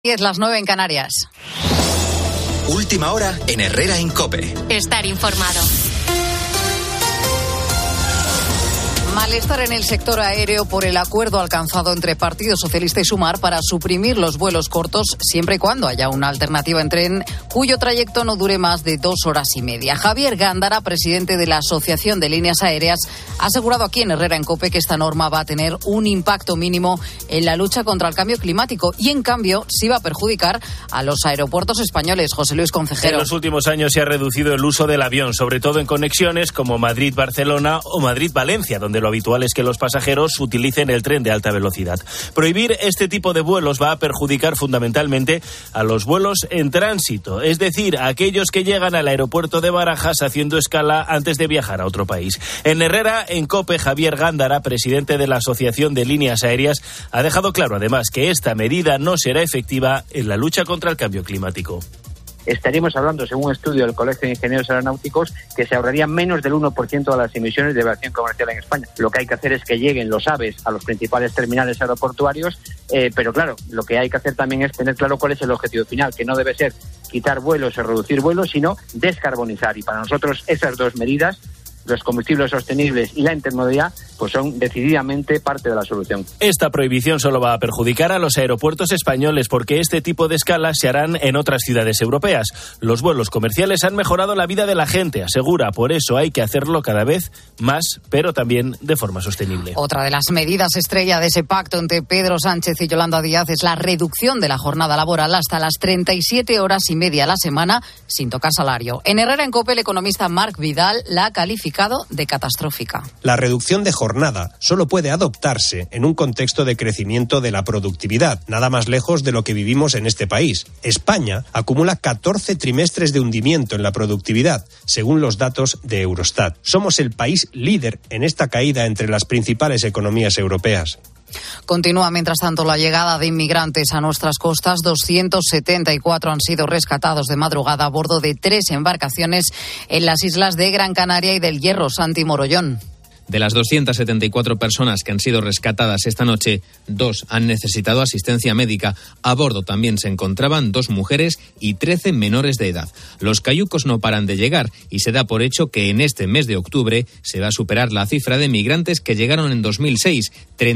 10, las 9 en Canarias. Última hora en Herrera en COPE. Estar informado. Malestar en el sector aéreo por el acuerdo alcanzado entre Partido Socialista y Sumar para suprimir los vuelos cortos siempre y cuando haya una alternativa en tren cuyo trayecto no dure más de 2 horas y media. Javier Gándara, presidente de la Asociación de Líneas Aéreas, ha asegurado aquí en Herrera en COPE que esta norma va a tener un impacto mínimo en la lucha contra el cambio climático y, en cambio, sí va a perjudicar a los aeropuertos españoles. José Luis Concejero. En los últimos años se ha reducido el uso del avión, sobre todo en conexiones como Madrid-Barcelona o Madrid-Valencia, donde lo habitual es que los pasajeros utilicen el tren de alta velocidad. Prohibir este tipo de vuelos va a perjudicar fundamentalmente a los vuelos en tránsito, es decir, a aquellos que llegan al aeropuerto de Barajas haciendo escala antes de viajar a otro país. En Herrera, en COPE, Javier Gándara, presidente de la Asociación de Líneas Aéreas, ha dejado claro además que esta medida no será efectiva en la lucha contra el cambio climático. Estaríamos hablando, según un estudio del Colegio de Ingenieros Aeronáuticos, que se ahorraría menos del 1% de las emisiones de aviación comercial en España. Lo que hay que hacer es que lleguen los AVEs a los principales terminales aeroportuarios, pero claro, lo que hay que hacer también es tener claro cuál es el objetivo final, que no debe ser quitar vuelos o reducir vuelos, sino descarbonizar. Y para nosotros esas dos medidas, los combustibles sostenibles y la intermodalidad, pues son decididamente parte de la solución. Esta prohibición solo va a perjudicar a los aeropuertos españoles porque este tipo de escalas se harán en otras ciudades europeas. Los vuelos comerciales han mejorado la vida de la gente, asegura, por eso hay que hacerlo cada vez más, pero también de forma sostenible. Otra de las medidas estrella de ese pacto entre Pedro Sánchez y Yolanda Díaz es la reducción de la jornada laboral hasta las 37 horas y media a la semana sin tocar salario. En Herrera en COPE, el economista Marc Vidal la ha calificado de catastrófica. La reducción de jornada solo puede adoptarse en un contexto de crecimiento de la productividad, nada más lejos de lo que vivimos en este país. España acumula 14 trimestres de hundimiento en la productividad, según los datos de Eurostat. Somos el país líder en esta caída entre las principales economías europeas. Continúa, mientras tanto, la llegada de inmigrantes a nuestras costas. 274 han sido rescatados de madrugada a bordo de 3 embarcaciones en las islas de Gran Canaria y del Hierro. Santi Morollón. De las 274 personas que han sido rescatadas esta noche, 2 han necesitado asistencia médica. A bordo también se encontraban 2 mujeres y 13 menores de edad. Los cayucos no paran de llegar y se da por hecho que en este mes de octubre se va a superar la cifra de migrantes que llegaron en 2006,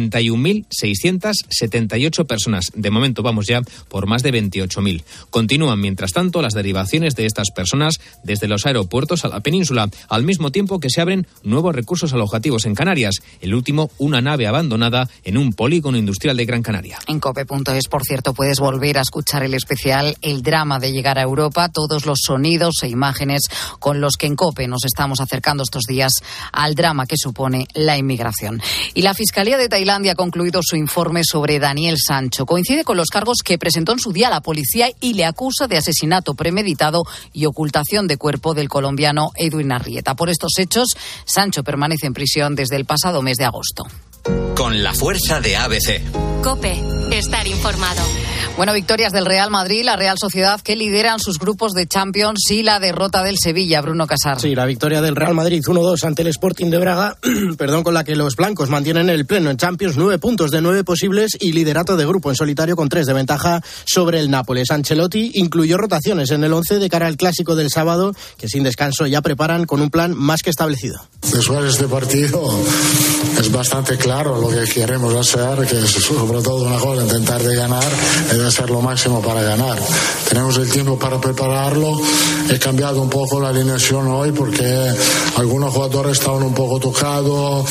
31.678 personas. De momento vamos ya por más de 28.000. Continúan, mientras tanto, las derivaciones de estas personas desde los aeropuertos a la península, al mismo tiempo que se abren nuevos recursos alojativos en Canarias. El último, una nave abandonada en un polígono industrial de Gran Canaria. En cope.es, por cierto, puedes volver a escuchar el especial El drama de llegar a Europa, todos los sonidos e imágenes con los que en COPE nos estamos acercando estos días al drama que supone la inmigración. Y la Fiscalía de Tailandia ha concluido su informe sobre Daniel Sancho. Coincide con los cargos que presentó en su día la policía y le acusa de asesinato premeditado y ocultación de cuerpo del colombiano Edwin Arrieta. Por estos hechos, Sancho permanece en prisión desde el pasado mes de agosto. Con la fuerza de ABC. COPE, estar informado. Bueno, victorias del Real Madrid, la Real Sociedad, que lideran sus grupos de Champions, y la derrota del Sevilla, Bruno Casar. Sí, la victoria del Real Madrid 1-2 ante el Sporting de Braga, con la que los blancos mantienen el pleno en Champions, 9 puntos de 9 posibles y liderato de grupo en solitario con 3 de ventaja sobre el Nápoles. Ancelotti incluyó rotaciones en el 11 de cara al clásico del sábado, que sin descanso ya preparan con un plan más que establecido. Después de este partido es bastante claro lo que queremos hacer, que es sobre todo una cosa, intentar de ganar y de hacer lo máximo para ganar. Tenemos el tiempo para prepararlo. He cambiado un poco la alineación hoy porque algunos jugadores estaban un poco tocados.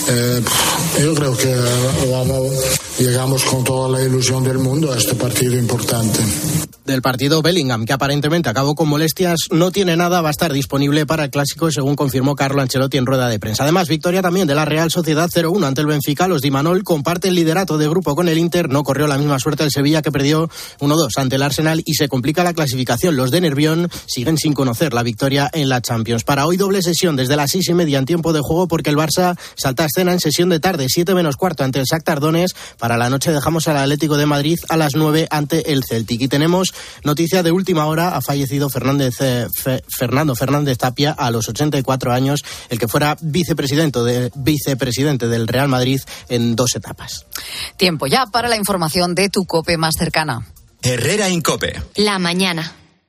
Yo creo que llegamos con toda la ilusión del mundo a este partido importante. Del partido, Bellingham, que aparentemente acabó con molestias, no tiene nada, va a estar disponible para el clásico, según confirmó Carlo Ancelotti en rueda de prensa. Además, victoria también de la Real Sociedad 0-1 ante el Benfica. Los de Imanol comparten el liderato de grupo con el Inter. No corrió la misma suerte el Sevilla, que perdió 1-2 ante el Arsenal y se complica la clasificación. Los de Nervión siguen sin conocer la victoria en la Champions. Para hoy, doble sesión desde las 6:30 en tiempo de juego, porque el Barça salta a escena en sesión de tarde, 7 menos cuarto ante el Shakhtar Donetsk. Para la noche dejamos al Atlético de Madrid a las 9 ante el Celtic. Y tenemos noticia de última hora: ha fallecido Fernando Fernández Tapia a los 84 años, el que fuera vicepresidente del Real Madrid en 2 etapas. Tiempo ya para la información de tu COPE más cercana. Herrera Incope. La mañana.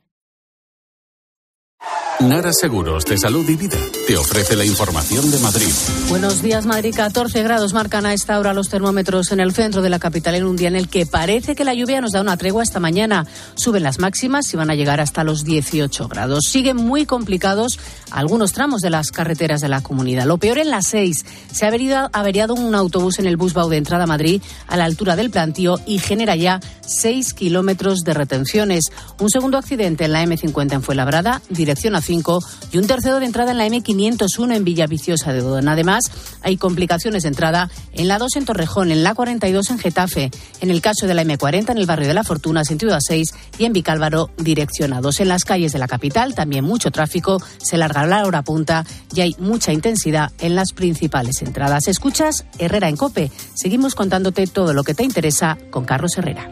Nara Seguros de Salud y Vida te ofrece la información de Madrid. Buenos días, Madrid. 14 grados marcan a esta hora los termómetros en el centro de la capital, en un día en el que parece que la lluvia nos da una tregua esta mañana. Suben las máximas y van a llegar hasta los 18 grados. Siguen muy complicados algunos tramos de las carreteras de la comunidad. Lo peor en la 6. Se ha averiado un autobús en el Busbau de entrada a Madrid a la altura del Plantío y genera ya 6 kilómetros de retenciones. Un segundo accidente en la M50 en Fuenlabrada, dirección a 5, y un tercero de entrada en la M501 en Villaviciosa de Odón. Además, hay complicaciones de entrada en la 2 en Torrejón, en la 42 en Getafe, en el caso de la M40 en el barrio de La Fortuna, sentido A6, y en Vicálvaro, dirección A2. En las calles de la capital también mucho tráfico, se larga la hora punta y hay mucha intensidad en las principales entradas. Escuchas Herrera en COPE. Seguimos contándote todo lo que te interesa con Carlos Herrera.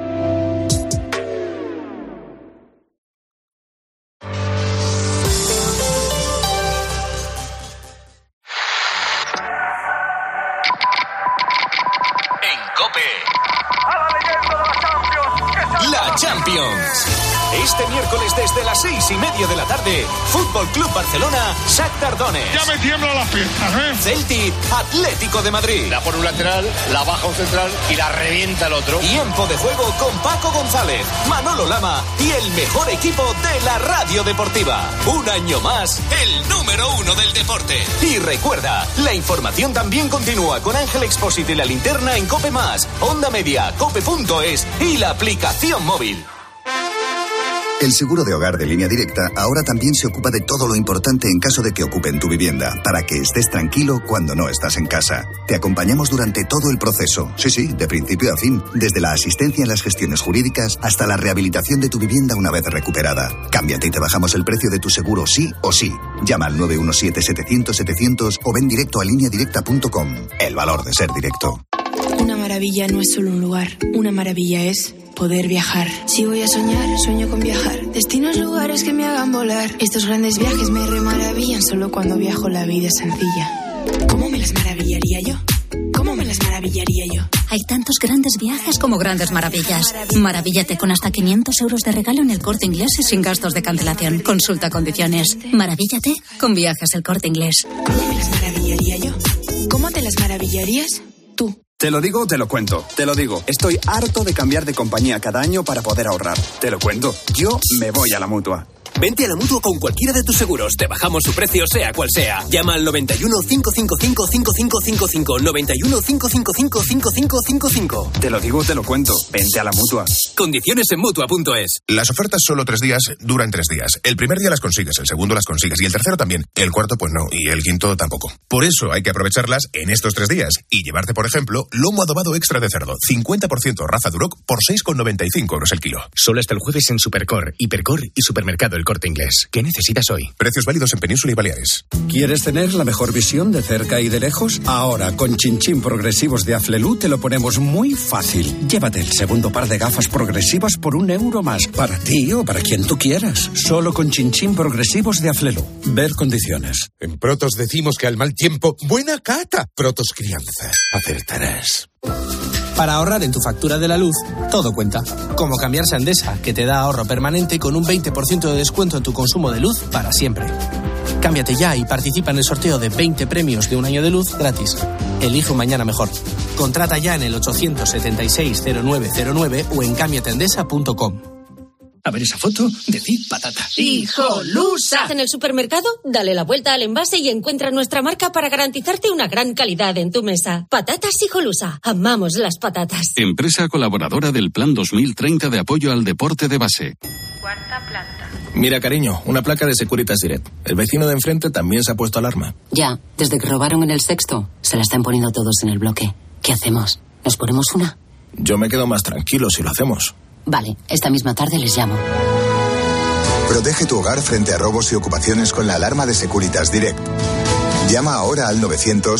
Este miércoles desde las 6:30 de la tarde, Fútbol Club Barcelona, Shakhtar Donetsk. Ya me tiemblan las piernas, Celtic, Atlético de Madrid. La pone un lateral, la baja un central y la revienta el otro. Tiempo de juego con Paco González, Manolo Lama y el mejor equipo de la radio deportiva. Un año más, el número 1 del deporte. Y recuerda, la información también continúa con Ángel Expósito y la linterna en COPE+, Onda Media, cope.es y la aplicación móvil. El seguro de hogar de Línea Directa ahora también se ocupa de todo lo importante en caso de que ocupen tu vivienda, para que estés tranquilo cuando no estás en casa. Te acompañamos durante todo el proceso, sí, de principio a fin, desde la asistencia en las gestiones jurídicas hasta la rehabilitación de tu vivienda una vez recuperada. Cámbiate y te bajamos el precio de tu seguro sí o sí. Llama al 917-700-700 o ven directo a lineadirecta.com. El valor de ser directo. Una maravilla no es solo un lugar, una maravilla es poder viajar. Si voy a soñar, sueño con viajar. Destinos, lugares que me hagan volar. Estos grandes viajes me remaravillan. Solo cuando viajo la vida es sencilla. ¿Cómo me las maravillaría yo? ¿Cómo me las maravillaría yo? Hay tantos grandes viajes como grandes maravillas. Maravíllate con hasta 500 euros de regalo en El Corte Inglés y sin gastos de cancelación. Consulta condiciones. Maravíllate con Viajes El Corte Inglés. ¿Cómo me las maravillaría yo? ¿Cómo te las maravillarías tú? Te lo digo, te lo cuento. Te lo digo, estoy harto de cambiar de compañía cada año para poder ahorrar. Te lo cuento, yo me voy a la Mutua. Vente a la Mutua con cualquiera de tus seguros. Te bajamos su precio, sea cual sea. Llama al 91 555 5555. 91 555 5555. Te lo digo, te lo cuento. Vente a la Mutua. Condiciones en Mutua.es. Las ofertas solo 3 días duran 3 días. El primer día las consigues, el segundo las consigues y el tercero también. El cuarto pues no y el quinto tampoco. Por eso hay que aprovecharlas en estos 3 días y llevarte, por ejemplo, lomo adobado extra de cerdo, 50% raza Duroc por 6,95 euros el kilo. Solo hasta el jueves en Supercor, Hipercor y Supermercado El Corte Inglés. ¿Qué necesitas hoy? Precios válidos en Península y Baleares. ¿Quieres tener la mejor visión de cerca y de lejos? Ahora, con Chinchín progresivos de Aflelu te lo ponemos muy fácil. Llévate el segundo par de gafas progresivas por €1 más. Para ti o para quien tú quieras. Solo con Chinchín progresivos de Aflelu. Ver condiciones. En Protos decimos que al mal tiempo, buena cata. Protos Crianza. Acertarás. Para ahorrar en tu factura de la luz, todo cuenta. Como cambiarse a Endesa, que te da ahorro permanente con un 20% de descuento en tu consumo de luz para siempre. Cámbiate ya y participa en el sorteo de 20 premios de un año de luz gratis. Elige un mañana mejor. Contrata ya en el 876-0909 o en cambiateendesa.com. A ver esa foto, decid patata. ¡Hijolusa! En el supermercado, dale la vuelta al envase y encuentra nuestra marca para garantizarte una gran calidad en tu mesa. Patatas Hijolusa. Amamos las patatas. Empresa colaboradora del Plan 2030 de apoyo al deporte de base. Cuarta planta. Mira, cariño, una placa de Securitas Direct. El vecino de enfrente también se ha puesto alarma. Ya, desde que robaron en el sexto, se la están poniendo todos en el bloque. ¿Qué hacemos? ¿Nos ponemos una? Yo me quedo más tranquilo si lo hacemos. Vale, esta misma tarde les llamo. Protege tu hogar frente a robos y ocupaciones con la alarma de Securitas Direct. Llama ahora al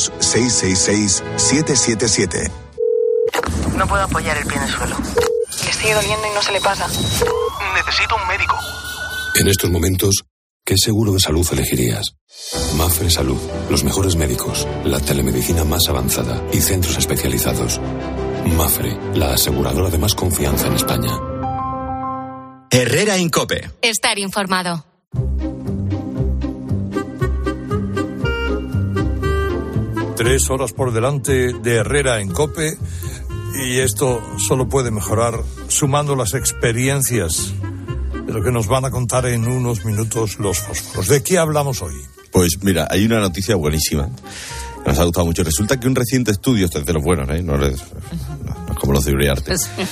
900-666-777. No puedo apoyar el pie en el suelo. Le sigue doliendo y no se le pasa. Necesito un médico. En estos momentos, ¿qué seguro de salud elegirías? Mapfre Salud, los mejores médicos, la telemedicina más avanzada y centros especializados. Mapfre, la aseguradora de más confianza en España. Herrera en COPE. Estar informado. Tres horas por delante de Herrera en COPE, y esto solo puede mejorar sumando las experiencias de lo que nos van a contar en unos minutos los fósforos. ¿De qué hablamos hoy? Pues mira, hay una noticia buenísima. Nos ha gustado mucho. Resulta que un reciente estudio, este es de los buenos, no es como los de Uriarte.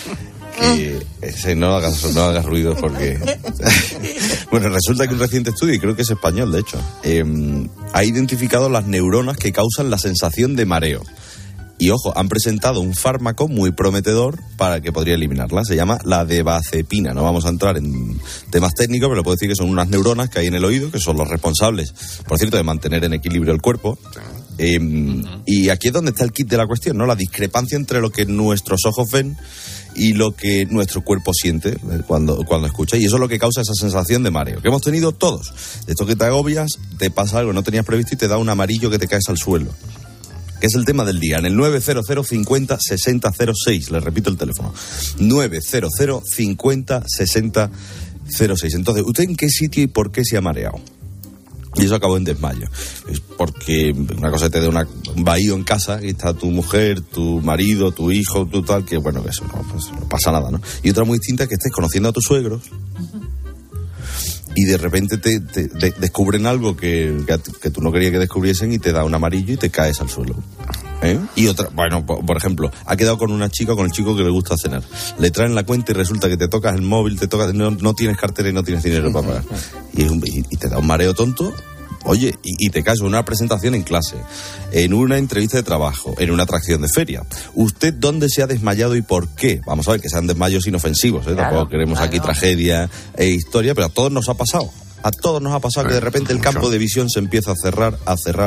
No hagas ruido porque... Bueno, resulta que un reciente estudio, y creo que es español, de hecho, ha identificado las neuronas que causan la sensación de mareo. Y ojo, han presentado un fármaco muy prometedor para que podría eliminarla. Se llama la devazepina. No vamos a entrar en temas técnicos, pero puedo decir que son unas neuronas que hay en el oído, que son los responsables, por cierto, de mantener en equilibrio el cuerpo. Y aquí es donde está el kit de la cuestión, ¿no? La discrepancia entre lo que nuestros ojos ven y lo que nuestro cuerpo siente cuando escucha, y eso es lo que causa esa sensación de mareo que hemos tenido todos. De esto que te agobias, te pasa algo que no tenías previsto y te da un amarillo que te caes al suelo, que es el tema del día, en el 900 50 60 06. Les repito el teléfono, 900 50 60 06. Entonces, ¿usted en qué sitio y por qué se ha mareado? Y eso acabó en desmayo. Es porque una cosa te da un vacío en casa y está tu mujer, tu marido, tu hijo, tu tal, que bueno, que eso no pasa nada, ¿no? Y otra muy distinta es que estés conociendo a tus suegros y de repente te descubren algo que tú no querías que descubriesen y te da un amarillo y te caes al suelo. Y otra, bueno, por ejemplo, ha quedado con una chica o con el chico que le gusta cenar. Le traen la cuenta y resulta que te tocas el móvil, no tienes cartera y no tienes dinero para pagar. Y te da un mareo tonto. Oye, y te caes en una presentación en clase, en una entrevista de trabajo, en una atracción de feria. ¿Usted dónde se ha desmayado y por qué? Vamos a ver, que sean desmayos inofensivos, ¿eh? Claro, tampoco queremos aquí tragedia e historia, pero a todos nos ha pasado. A todos nos ha pasado que de repente el campo de visión se empieza a cerrar,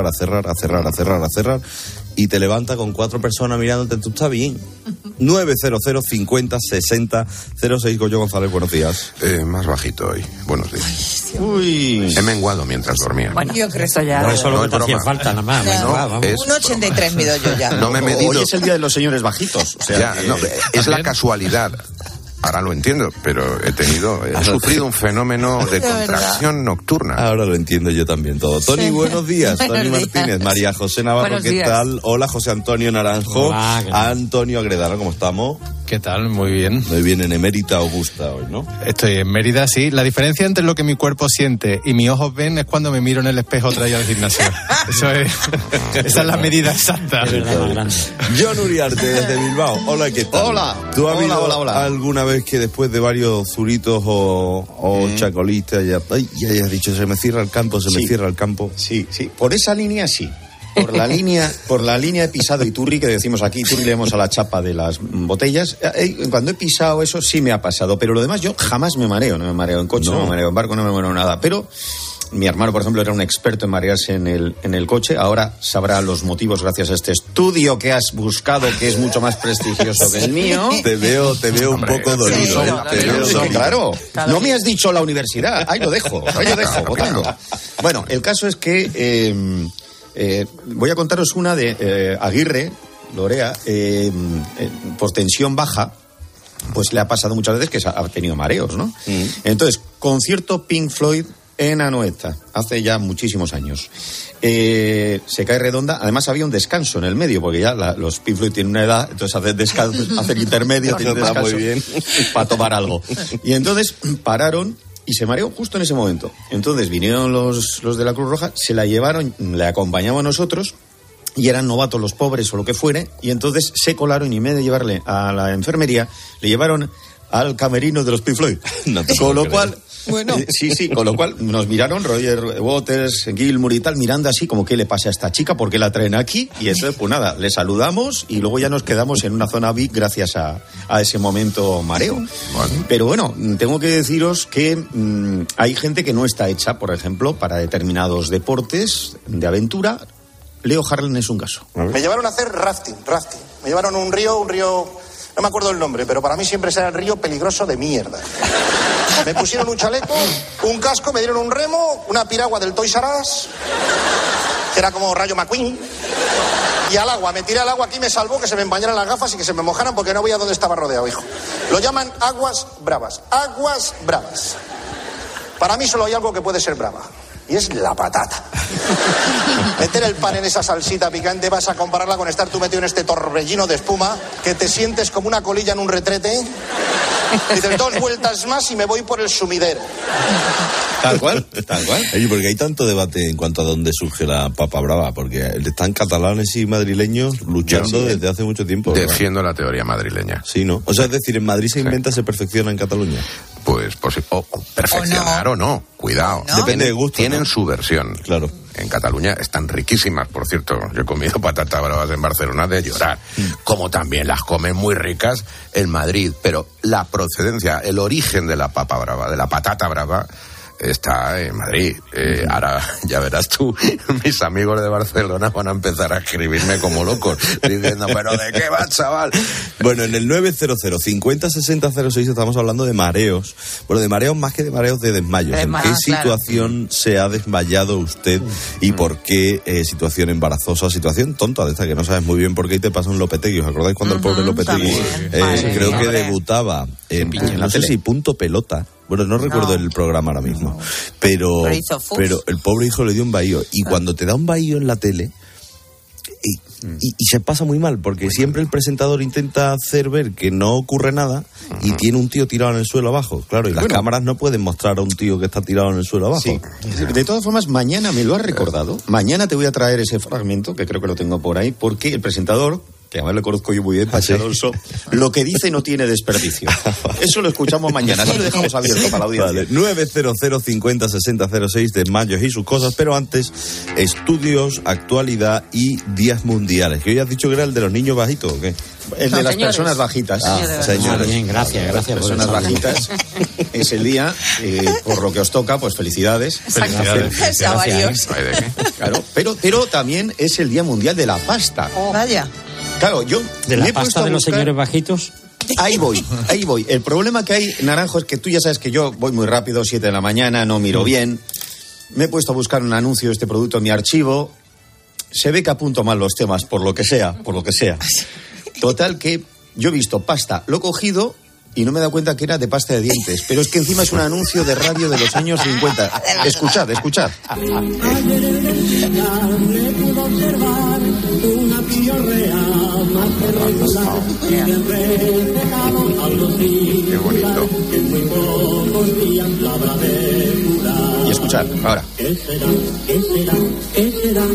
y te levanta con 4 personas mirándote. Tú estás bien. 900 50 60 06. Goyo González, buenos días. Más bajito hoy. Buenos días. Uy. He menguado mientras dormía. Bueno, yo creo que ya... No, eso no es lo que te hacía falta, nada más. No, es 1,83 mido yo ya. No me he medido. Hoy es el día de los señores bajitos. O sea, es la casualidad. Ahora lo entiendo, pero he sufrido un fenómeno de contracción nocturna. Ahora lo entiendo yo también todo. Tony, buenos días. Tony Martínez, María José Navarro, ¿qué tal? Hola, José Antonio Naranjo. Hola, Antonio Agredano, ¿cómo estamos? ¿Qué tal? Muy bien. Muy bien, en Emérita Augusta hoy, ¿no? Estoy en Mérida, sí. La diferencia entre lo que mi cuerpo siente y mis ojos ven es cuando me miro en el espejo traído al gimnasio. Esa es la medida exacta. John Uriarte, desde Bilbao. Hola, ¿qué tal? Hola. ¿Tú has habido alguna vez que después de varios zuritos o chacolitas ya hayas dicho, se me cierra el campo, me cierra el campo? Sí. Por esa línea sí. Por la línea he pisado Iturri, que decimos aquí, Iturri leemos a la chapa de las botellas. Cuando he pisado eso sí me ha pasado, pero lo demás yo jamás me mareo. No me mareo en coche, no me mareo en barco, no me mareo nada. Pero mi hermano, por ejemplo, era un experto en marearse en el coche. Ahora sabrá los motivos gracias a este estudio que has buscado, que es mucho más prestigioso que el mío. Te veo un poco dolido. Claro. No me has dicho la universidad. Ahí lo dejo, votando. Bueno, el caso es que... voy a contaros una de Aguirre, Lorea, por tensión baja, pues le ha pasado muchas veces que ha tenido mareos, ¿no? Entonces, concierto Pink Floyd en Anoeta, hace ya muchísimos años. Se cae redonda, además había un descanso en el medio, porque ya los Pink Floyd tienen una edad, entonces hacen intermedio, tienen descanso muy bien para tomar algo. Y entonces pararon y se mareó justo en ese momento. Entonces vinieron los de la Cruz Roja, se la llevaron, le acompañamos nosotros, y eran novatos los pobres o lo que fuere, y entonces se colaron y en vez de llevarle a la enfermería, le llevaron al camerino de los Pink Floyd. Con lo cual... Bueno. Sí, con lo cual nos miraron Roger Waters, Gilmour y tal, mirando así como qué le pasa a esta chica, por qué la traen aquí, y entonces pues nada, le saludamos y luego ya nos quedamos en una zona VIP gracias a ese momento mareo. Bueno. Pero bueno, tengo que deciros que hay gente que no está hecha, por ejemplo, para determinados deportes de aventura. Leo Harlan es un caso. Me llevaron a hacer rafting. Me llevaron a un río, no me acuerdo el nombre, pero para mí siempre será el río peligroso de mierda. Me pusieron un chaleco, un casco, me dieron un remo, una piragua del Toys R Us, que era como Rayo McQueen. Y al agua, me tiré al agua, aquí me salvó que se me empañaran las gafas y que se me mojaran porque no veía dónde estaba rodeado, hijo. Lo llaman aguas bravas. Aguas bravas. Para mí solo hay algo que puede ser brava. Y es la patata. Meter el pan en esa salsita picante, vas a compararla con estar tú metido en este torbellino de espuma, que te sientes como una colilla en un retrete. Dices, 2 vueltas más y me voy por el sumidero. Tal cual, tal cual. Oye, porque hay tanto debate en cuanto a dónde surge la papa brava, porque están catalanes y madrileños luchando desde hace mucho tiempo, ¿verdad? Defiendo la teoría madrileña. Sí, ¿no? O sea, es decir, en Madrid se inventa, se perfecciona en Cataluña. Pues perfeccionar o no, cuidado. ¿No? Depende de gusto. Tienen su versión. Claro. En Cataluña están riquísimas, por cierto. Yo he comido patatas bravas en Barcelona de llorar. Como también las comen muy ricas en Madrid. Pero la procedencia, el origen de la papa brava, de la patata brava, está en Madrid. Ahora ya verás tú, mis amigos de Barcelona van a empezar a escribirme como locos, diciendo, ¿pero de qué va, chaval? Bueno, en el 900-50-60-06 estamos hablando de mareos. Bueno, de mareos más que de mareos, de desmayos. ¿En qué situación se ha desmayado usted y por qué situación embarazosa, situación tonta de esta que no sabes muy bien por qué y te pasa un Lopetegui? ¿Os acordáis cuando el pobre Lopetegui creo que debutaba en, no sé si Punto Pelota? Bueno, no recuerdo el programa ahora mismo, pero el pobre hijo le dio un bahío. Y cuando te da un bahío en la tele, y se pasa muy mal, porque siempre el presentador intenta hacer ver que no ocurre nada y tiene un tío tirado en el suelo abajo. Claro, y las cámaras no pueden mostrar a un tío que está tirado en el suelo abajo. Sí. De todas formas, mañana me lo has recordado. Mañana te voy a traer ese fragmento, que creo que lo tengo por ahí, porque el presentador, que además le conozco yo muy bien, Pachi Alonso, lo que dice no tiene desperdicio. Eso lo escuchamos mañana, así lo dejamos abierto para la audiencia. Vale. 900-50-60-06 de Mayos y sus cosas, pero antes, estudios, actualidad y días mundiales. Que hoy has dicho que era el de los niños bajitos, ¿o qué? El de las personas bajitas. Señores. Bien, gracias. Personas bajitas. Es el día, por lo que os toca, pues felicidades. Felicidades a varios. Claro, pero también es el Día Mundial de la Pasta. Vaya. Claro, yo de la pasta de los señores bajitos. Ahí voy. El problema que hay, Naranjo, es que tú ya sabes que yo voy muy rápido, 7 de la mañana, no miro bien. Me he puesto a buscar un anuncio de este producto en mi archivo. Se ve que apunto mal los temas, por lo que sea. Total que yo he visto pasta, lo he cogido y no me he dado cuenta que era de pasta de dientes. Pero es que encima es un anuncio de radio de los años 50. Escuchad. Qué bonito. Y escuchad, ahora. ¿Qué será?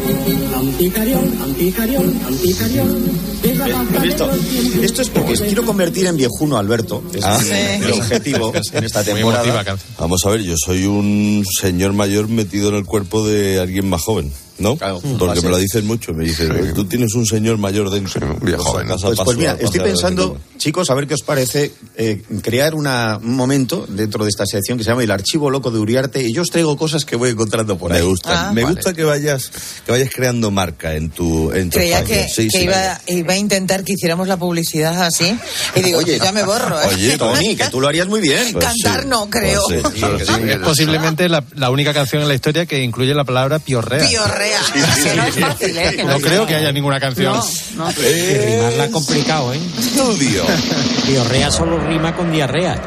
¿Has visto? Esto es porque quiero convertir en viejuno a Alberto. Es el objetivo en esta temporada. Vamos a ver, yo soy un señor mayor metido en el cuerpo de alguien más joven, ¿no? Claro, porque me lo dicen mucho, me dicen, tú tienes un señor mayor dentro. Un viejo joven. Pues mira, estoy pensando, chicos, a ver qué os parece crear un momento dentro de esta sección que se llama El Archivo Loco de Uriarte, y yo os traigo cosas que voy encontrando por ahí. Me gusta que vayas creando marca en tu Creía que iba a intentar que hiciéramos la publicidad así, y digo, oye, ya me borro. Oye, Tony, que tú lo harías muy bien. Pues cantar no, creo. Es posiblemente la única canción en la historia que incluye la palabra piorrea. Piorrea. No es fácil, No creo que haya ninguna canción. No. Rimarla es complicado, ¿eh? Estudio. Piorrea solo rima con diarrea.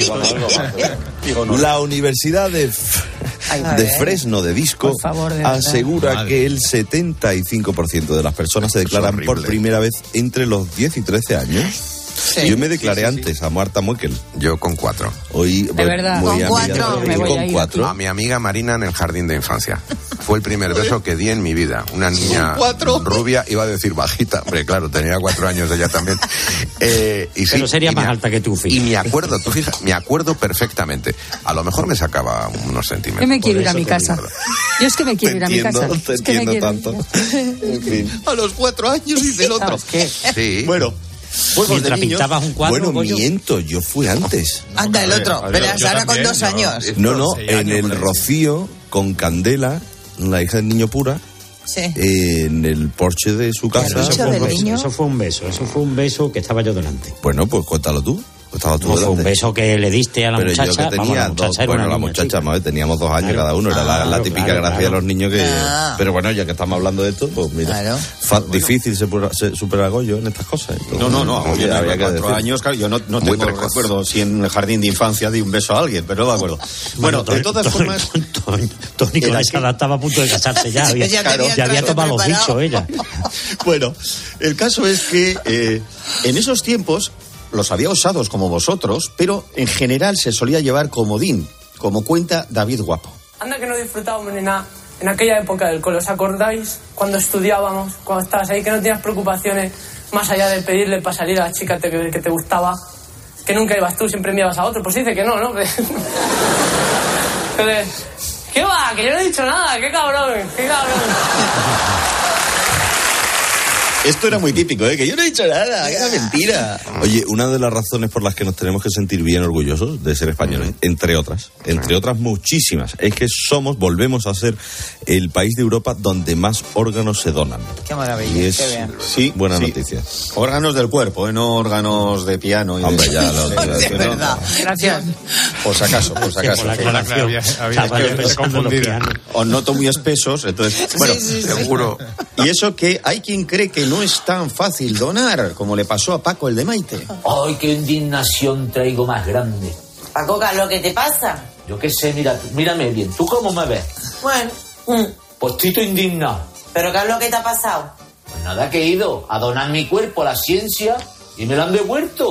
La Universidad de Fresno de Disco asegura que el 75% de las personas se declaran por primera vez entre los 10 y 13 años. Sí. Yo me declaré antes a Marta Moekel. Yo con 4. Hoy, de verdad, con 4. Con 4. A mi amiga Marina en el jardín de infancia. Fue el primer beso que di en mi vida. Una niña rubia, iba a decir bajita, hombre, claro, tenía 4 años ella también. Pero sería más alta que tú, fíjate. Y me acuerdo, me acuerdo perfectamente. A lo mejor me sacaba unos centímetros. Yo me quiero ir a mi casa. Yo es que me quiero ir a mi casa. Te entiendo tanto. En fin. A los 4 años dice el otro. Sí. Bueno. Mientras pintabas un cuadro. Bueno, miento, yo fui antes. Anda, el otro. Verás, ahora con 2 años. No, en el Rocío, con Candela, la hija del niño pura. Sí. En el porche de su casa. Eso fue un beso que estaba yo delante. Bueno, pues cuéntalo tú. Estabas tú No, fue delante. un beso que le diste a la Pero muchacha. yo que tenía vamos, la muchacha era una la niña, muchacha, sí. madre, teníamos 2 años cada uno, era la típica claro, gracia de los niños que... Pero bueno, ya que estamos hablando de esto, pues mira, difícil superar a Goyo en estas cosas. Entonces, No, oye, habría que 4 decir. años, claro, yo no tengo recuerdo si en el jardín de infancia di un beso a alguien, pero no me acuerdo. Bueno, de todas formas... Tony con esa edad estaba a punto de casarse ya. Ya había tomado los bichos ella. Bueno, el caso es que en esos tiempos los había osados como vosotros, pero en general se solía llevar comodín, como cuenta David Guapo. Anda que no disfrutábamos ni nada en aquella época del cole, ¿os acordáis? Cuando estudiábamos, cuando estabas ahí, que no tenías preocupaciones más allá de pedirle para salir a la chica que te gustaba, que nunca ibas tú, siempre enviabas a otro, pues dice que no, ¿no? ¿Qué va? Que yo no he dicho nada, qué cabrón. Esto era muy típico, que yo no he dicho nada, que era mentira. Oye, una de las razones por las que nos tenemos que sentir bien orgullosos de ser españoles, entre otras muchísimas, es que volvemos a ser el país de Europa donde más órganos se donan. Qué maravilla, Y es buena noticia. Órganos del cuerpo, no órganos de piano. Hombre, ya lo... De verdad. Gracias. Por si acaso. Os noto muy espesos, entonces... Bueno, seguro. Y eso que hay quien cree que no es tan fácil donar, como le pasó a Paco el de Maite. ¡Ay, qué indignación traigo más grande! Paco, ¿lo que te pasa? Yo qué sé, mírame bien. ¿Tú cómo me ves? Bueno. Pues estoy indignado. ¿Pero qué es lo que te ha pasado? Pues nada, que he ido a donar mi cuerpo a la ciencia y me lo han devuelto.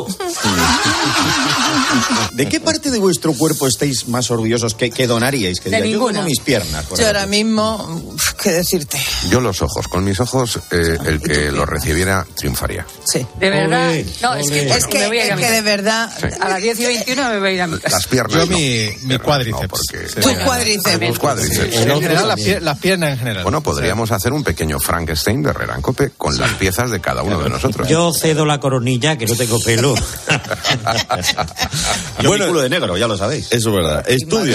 ¿De qué parte de vuestro cuerpo estáis más orgullosos que donaríais? Que de diga, ninguna. Yo dono mis piernas. Yo ahora mismo, ¿qué decirte? Yo los ojos. Con mis ojos, el que lo recibiera triunfaría. Sí. De verdad. Olé, No, es que me voy a ir a mi casa. de verdad... A las 10:21 me voy a ir a mi casa. Las piernas. Yo no. mi cuádriceps. No, porque... Tu cuádriceps. Los cuádriceps. En general, las piernas en general. Bueno, podríamos hacer un pequeño Frankenstein de Herrera en Cope con las piezas de cada uno de nosotros. Yo cedo la coronilla, que no tengo pelo. Yo mi culo de negro, ya lo sabéis. Eso es verdad. Estudio.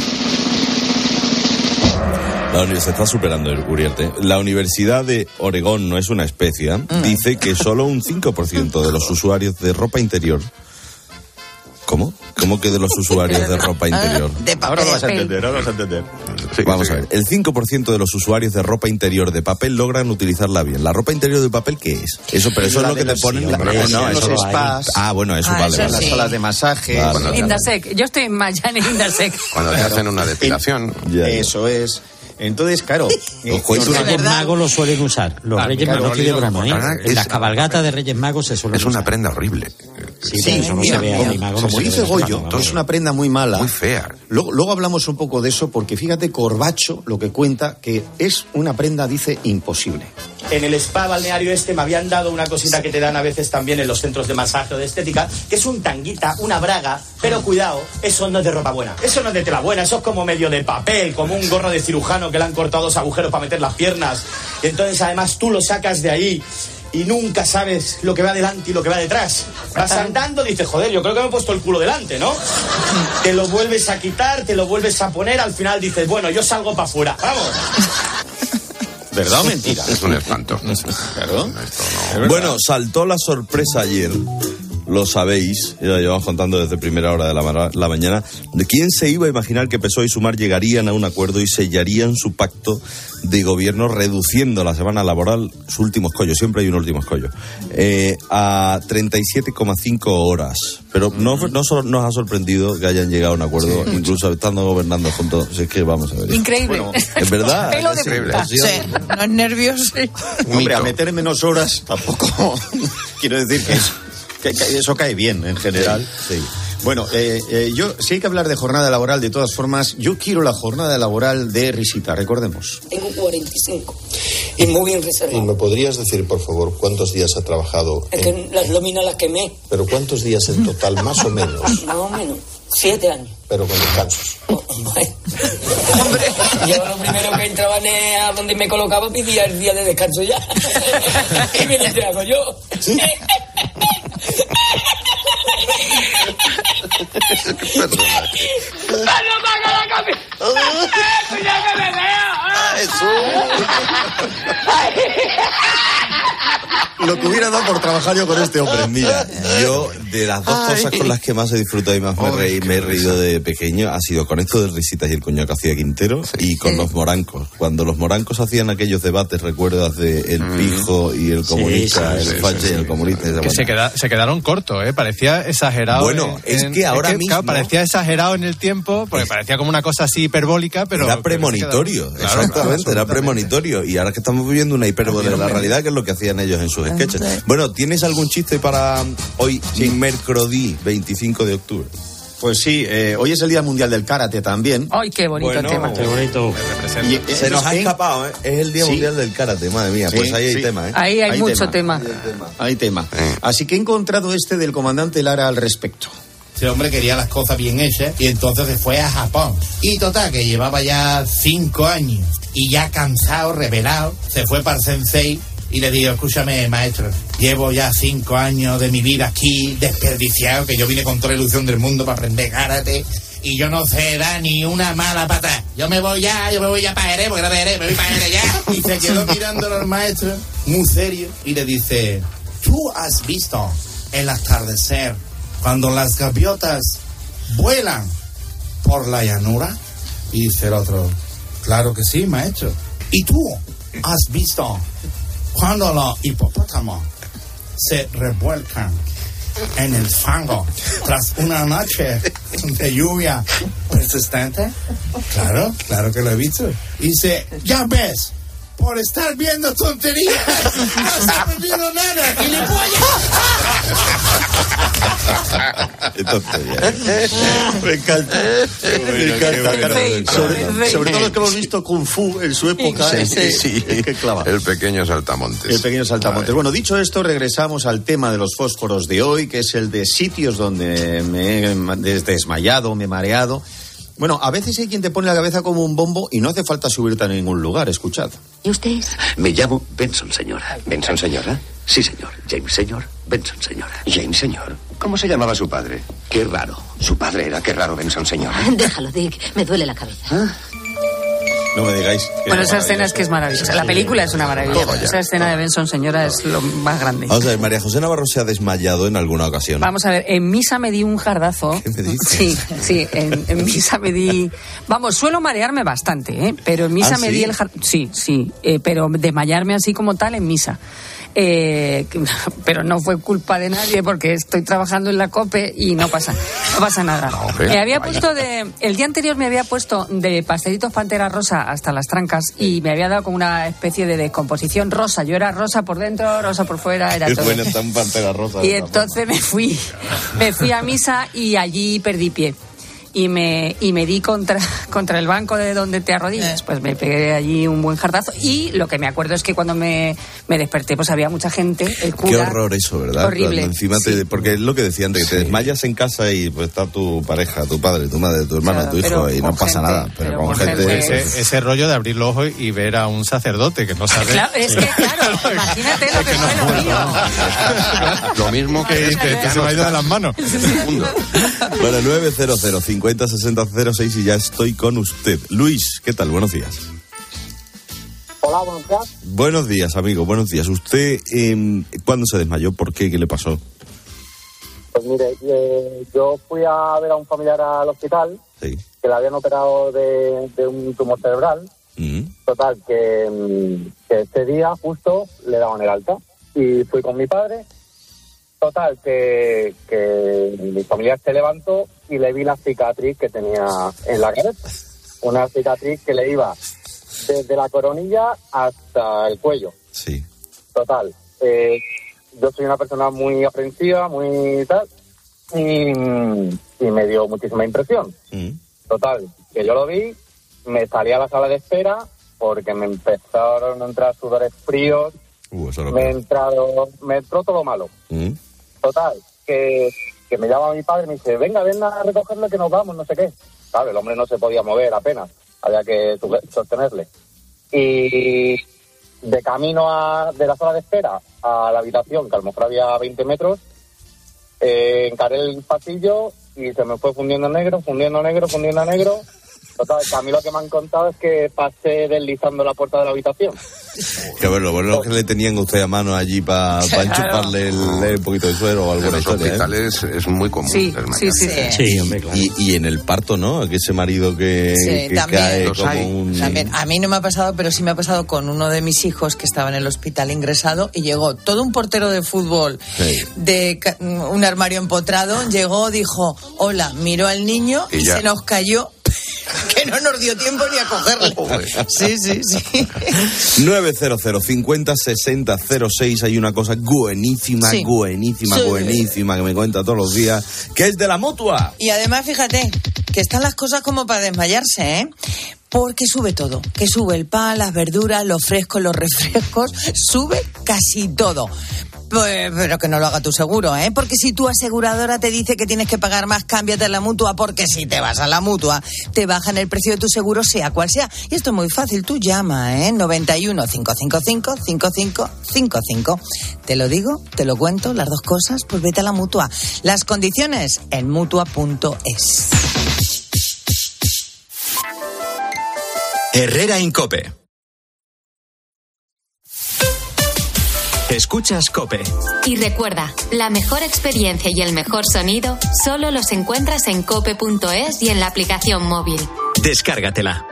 Se está superando, Uriarte. La Universidad de Oregón, no es una especia, dice que solo un 5% de los usuarios de ropa interior... ¿Cómo? ¿Cómo que de los usuarios de ropa interior? Ahora lo vas a entender, Sí, vamos a ver. El 5% de los usuarios de ropa interior de papel logran utilizarla bien. ¿La ropa interior de papel qué es? Eso, pero eso es lo que te ponen... los spas. Bueno, eso vale. eso Las sí. salas de masaje. Vale. Indasec. Yo estoy en Mayane, Indasec. Cuando te hacen una depilación. Eso es. Entonces, claro... Los Reyes Magos lo suelen usar. Los Reyes Magos, no estoy de broma, En las cabalgatas de Reyes Magos se suelen usar. Es una prenda horrible. Sí, pero eso no se ve a mi mago. Como dice Goyo, es una prenda muy mala. Muy fea. Luego hablamos un poco de eso, porque fíjate, Corbacho lo que cuenta, que es una prenda, dice, imposible. En el spa balneario me habían dado una cosita que te dan a veces también en los centros de masaje o de estética, que es un tanguita, una braga, pero cuidado, eso no es de ropa buena, eso no es de tela buena, eso es como medio de papel, como un gorro de cirujano que le han cortado 2 agujeros para meter las piernas, y entonces además tú lo sacas de ahí y nunca sabes lo que va delante y lo que va detrás. Vas andando, dices, joder, yo creo que me he puesto el culo delante, ¿no? Te lo vuelves a quitar, te lo vuelves a poner, al final dices, bueno, yo salgo para afuera, vamos. ¿Verdad o mentira? Es un espanto. Claro. Bueno, saltó la sorpresa ayer, lo sabéis, ya lo llevamos contando desde primera hora de la mañana, de quién se iba a imaginar que PSOE y Sumar llegarían a un acuerdo y sellarían su pacto de gobierno reduciendo la semana laboral, su último escollo, siempre hay un último escollo, a 37,5 horas. Pero no solo nos ha sorprendido que hayan llegado a un acuerdo, incluso estando gobernando juntos. Si es que vamos a ver. Increíble. Bueno, es verdad. Pelo de punta. Sí, los nervios. Hombre, a meter menos horas tampoco. Quiero decir que eso cae bien en general. Sí. Bueno, yo, si hay que hablar de jornada laboral, de todas formas, yo quiero la jornada laboral de Risita, recordemos. Tengo 45 y muy bien reservado. ¿Y me podrías decir, por favor, cuántos días ha trabajado? Es que las láminas las quemé. ¿Pero cuántos días en total, más o menos? Más o menos, 7 años. Pero con descansos. Hombre, yo lo primero que entraba a donde me colocaba pedía el día de descanso ya. ¿Y mira qué hago yo? ¿Sí? ¡No paga la copia! ¡Ya que me veo! Lo que hubiera dado por trabajar yo con este hombre. Mira, yo de las dos cosas con las que más he disfrutado y más me he reído de pequeño ha sido con esto de risitas y el coñac que hacía Quintero y con los morancos. Cuando los morancos hacías aquellos debates, recuerdas de el pijo y el comunista, el facha y el comunista. Que se quedaron cortos, ¿eh? Parecía exagerado. Bueno, es que ahora mismo... Claro, parecía exagerado en el tiempo, porque parecía como una cosa así hiperbólica, pero... Era premonitorio, exactamente, era premonitorio. Y ahora que estamos viviendo una hipérbole de la realidad, que es lo que hacían ellos en sus sketches. Bueno, ¿tienes algún chiste para hoy, Mercredi, 25 de octubre? Pues sí, hoy es el Día Mundial del Karate también. ¡Ay, qué bonito tema! Qué bonito. Se nos ha escapado, ¿eh? Es el Día Mundial del Karate, madre mía. Pues ahí hay tema, ¿eh? Ahí hay mucho tema. Hay tema. Así que he encontrado del comandante Lara al respecto. Ese hombre quería las cosas bien hechas y entonces se fue a Japón. Y total, que llevaba ya 5 años y ya cansado, rebelado, se fue para el sensei y le digo, escúchame, maestro, llevo ya 5 años de mi vida aquí desperdiciado, que yo vine con toda la ilusión del mundo para aprender karate y yo no sé dar ni una mala pata. Yo me voy ya para Jerez, porque era de Jerez, me voy para Jerez ya. Y se quedó mirándolo al maestro, muy serio, y le dice, ¿tú has visto el atardecer cuando las gaviotas vuelan por la llanura? Y dice el otro, claro que sí, maestro. ¿Y tú has visto cuando los hipopótamos se revuelcan en el fango tras una noche de lluvia persistente? Claro que lo he visto. Y dice, ya ves, por estar viendo tonterías no está perdiendo nada, Me encanta. Sobre todo los que hemos visto Kung Fu en su época. Sí. Que clava. El pequeño saltamontes. Bueno, dicho esto, regresamos al tema de los fósforos de hoy, que es el de sitios donde me he desmayado, me he mareado. Bueno, a veces hay quien te pone la cabeza como un bombo y no hace falta subirte a ningún lugar, escuchad. ¿Y usted es? Me llamo Benson, señora. ¿Benson, señora? Sí, señor. James, señor. Benson, señora. James, señor. ¿Cómo se llamaba su padre? Qué raro. Su padre era qué raro, Benson, señora. Déjalo, Dick. Me duele la cabeza. No me digáis. Bueno, esa escena es que es maravillosa. La película es una maravilla. Esa escena de Benson, señora, es lo más grande. Vamos a ver, María José Navarro se ha desmayado en alguna ocasión. Vamos a ver, en misa me di un jardazo. ¿Qué me dices? Sí, en misa me di... Vamos, suelo marearme bastante, ¿eh? Pero en misa me di el jardazo. Sí, pero desmayarme así como tal en misa. Pero no fue culpa de nadie porque estoy trabajando en la COPE y no pasa nada. El día anterior me había puesto de pastelitos Pantera Rosa hasta las trancas y me había dado como una especie de descomposición rosa. Yo era rosa por dentro, rosa por fuera, era todo. Bueno, tan Pantera Rosa. Y entonces me fui a misa y allí perdí pie. Y me di contra el banco de donde te arrodillas. Pues me pegué allí un buen jardazo. Y lo que me acuerdo es que cuando me desperté, pues había mucha gente, el cura. Qué horror eso, ¿verdad? Horrible. Encima porque es lo que decían, de que te desmayas en casa y pues está tu pareja, tu padre, tu madre, tu hermano, tu hijo, y no pasa nada. Pero con gente... Ese rollo de abrir los ojos y ver a un sacerdote que no sabe... Claro, es que claro, imagínate lo que fue lo mío. Lo mismo que se me ha ido de las manos. Bueno, 900 50 60 06 y ya estoy con usted. Luis, ¿qué tal? Buenos días. Hola, buenos días. Buenos días, amigo, buenos días. ¿Usted cuándo se desmayó? ¿Por qué? ¿Qué le pasó? Pues mire, yo fui a ver a un familiar al hospital, que le habían operado de un tumor cerebral. Total, que este día justo le daban el alta. Y fui con mi padre. Total, que mi familiar se levantó y le vi la cicatriz que tenía en la cabeza. Una cicatriz que le iba desde la coronilla hasta el cuello. Sí. Total, yo soy una persona muy aprensiva, muy tal, y me dio muchísima impresión. Total, que yo lo vi, me salí a la sala de espera porque me empezaron a entrar sudores fríos, me entró todo malo. Total, que me llama mi padre y me dice, venga, ven a recogerle que nos vamos, no sé qué. Claro, el hombre no se podía mover apenas, había que sostenerle. Y de camino de la sala de espera a la habitación, que a lo mejor había 20 metros, encaré el pasillo y se me fue fundiendo negro. Total, que a mí lo que me han contado es que pasé deslizando la puerta de la habitación. Que bueno que le tenían a usted a mano allí para enchufarle un poquito de suero o alguna historia. En los hospitales es muy común. Sí, hombre, claro. Y en el parto, ¿no? Que ese marido que también, cae como un... También. A mí no me ha pasado, pero sí me ha pasado con uno de mis hijos que estaba en el hospital ingresado y llegó todo un portero de fútbol de un armario empotrado, llegó, dijo, hola, miró al niño y se nos cayó. Que no nos dio tiempo ni a cogerle. Sí. 900 50 60 06. Hay una cosa buenísima que me cuenta todos los días, que es de la Mutua. Y además, fíjate, que están las cosas como para desmayarse, ¿eh? Porque sube todo, que sube el pan, las verduras, los frescos, los refrescos, sube casi todo. Pero que no lo haga tu seguro, ¿eh? Porque si tu aseguradora te dice que tienes que pagar más, cámbiate a la Mutua, porque si te vas a la Mutua, te bajan el precio de tu seguro, sea cual sea. Y esto es muy fácil, tú llama, 91 555 5555. Te lo digo, te lo cuento, las dos cosas, pues vete a la Mutua. Las condiciones en Mutua.es. Herrera Incope. Escuchas COPE. Y recuerda, la mejor experiencia y el mejor sonido solo los encuentras en cope.es y en la aplicación móvil. Descárgatela.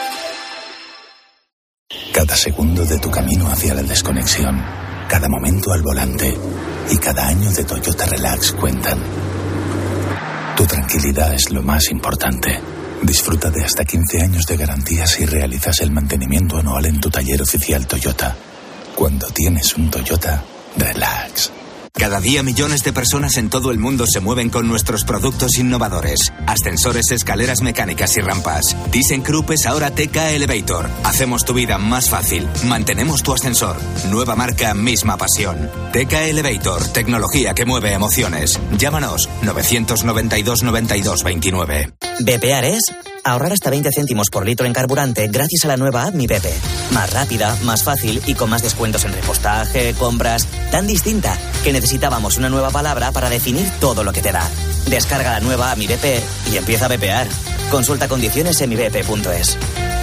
Cada segundo de tu camino hacia la desconexión, cada momento al volante y cada año de Toyota Relax cuentan. Tu tranquilidad es lo más importante. Disfruta de hasta 15 años de garantía si realizas el mantenimiento anual en tu taller oficial Toyota. Cuando tienes un Toyota, relax. Cada día millones de personas en todo el mundo se mueven con nuestros productos innovadores. Ascensores, escaleras mecánicas y rampas. ThyssenKrupp es ahora TK Elevator. Hacemos tu vida más fácil. Mantenemos tu ascensor. Nueva marca, misma pasión. TK Elevator, tecnología que mueve emociones. Llámanos 992 92 29. Bepear es ahorrar hasta 20 céntimos por litro en carburante gracias a la nueva app Mi Bepe. Más rápida, más fácil y con más descuentos en repostaje, compras. Tan distinta que necesitábamos una nueva palabra para definir todo lo que te da. Descarga la nueva app Mi Bepe y empieza a bepear. Consulta condiciones en mibepe.es.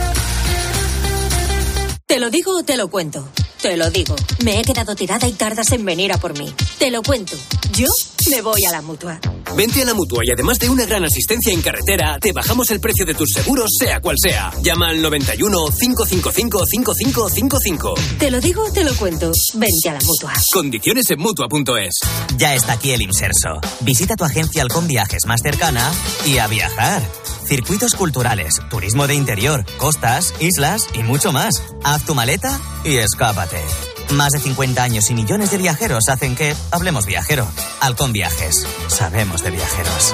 ¿Te lo digo o te lo cuento? Te lo digo. Me he quedado tirada y tardas en venir a por mí. Te lo cuento. Yo me voy a la Mutua. Vente a la Mutua y además de una gran asistencia en carretera, te bajamos el precio de tus seguros, sea cual sea. Llama al 91 555 5555. Te lo digo o te lo cuento. Vente a la Mutua. Condiciones en Mutua.es. Ya está aquí el Imserso. Visita tu agencia Halcón Viajes más cercana y a viajar. Circuitos culturales, turismo de interior, costas, islas y mucho más. Haz tu maleta y escápate. Más de 50 años y millones de viajeros hacen que hablemos viajero. Halcón Viajes. Sabemos de viajeros.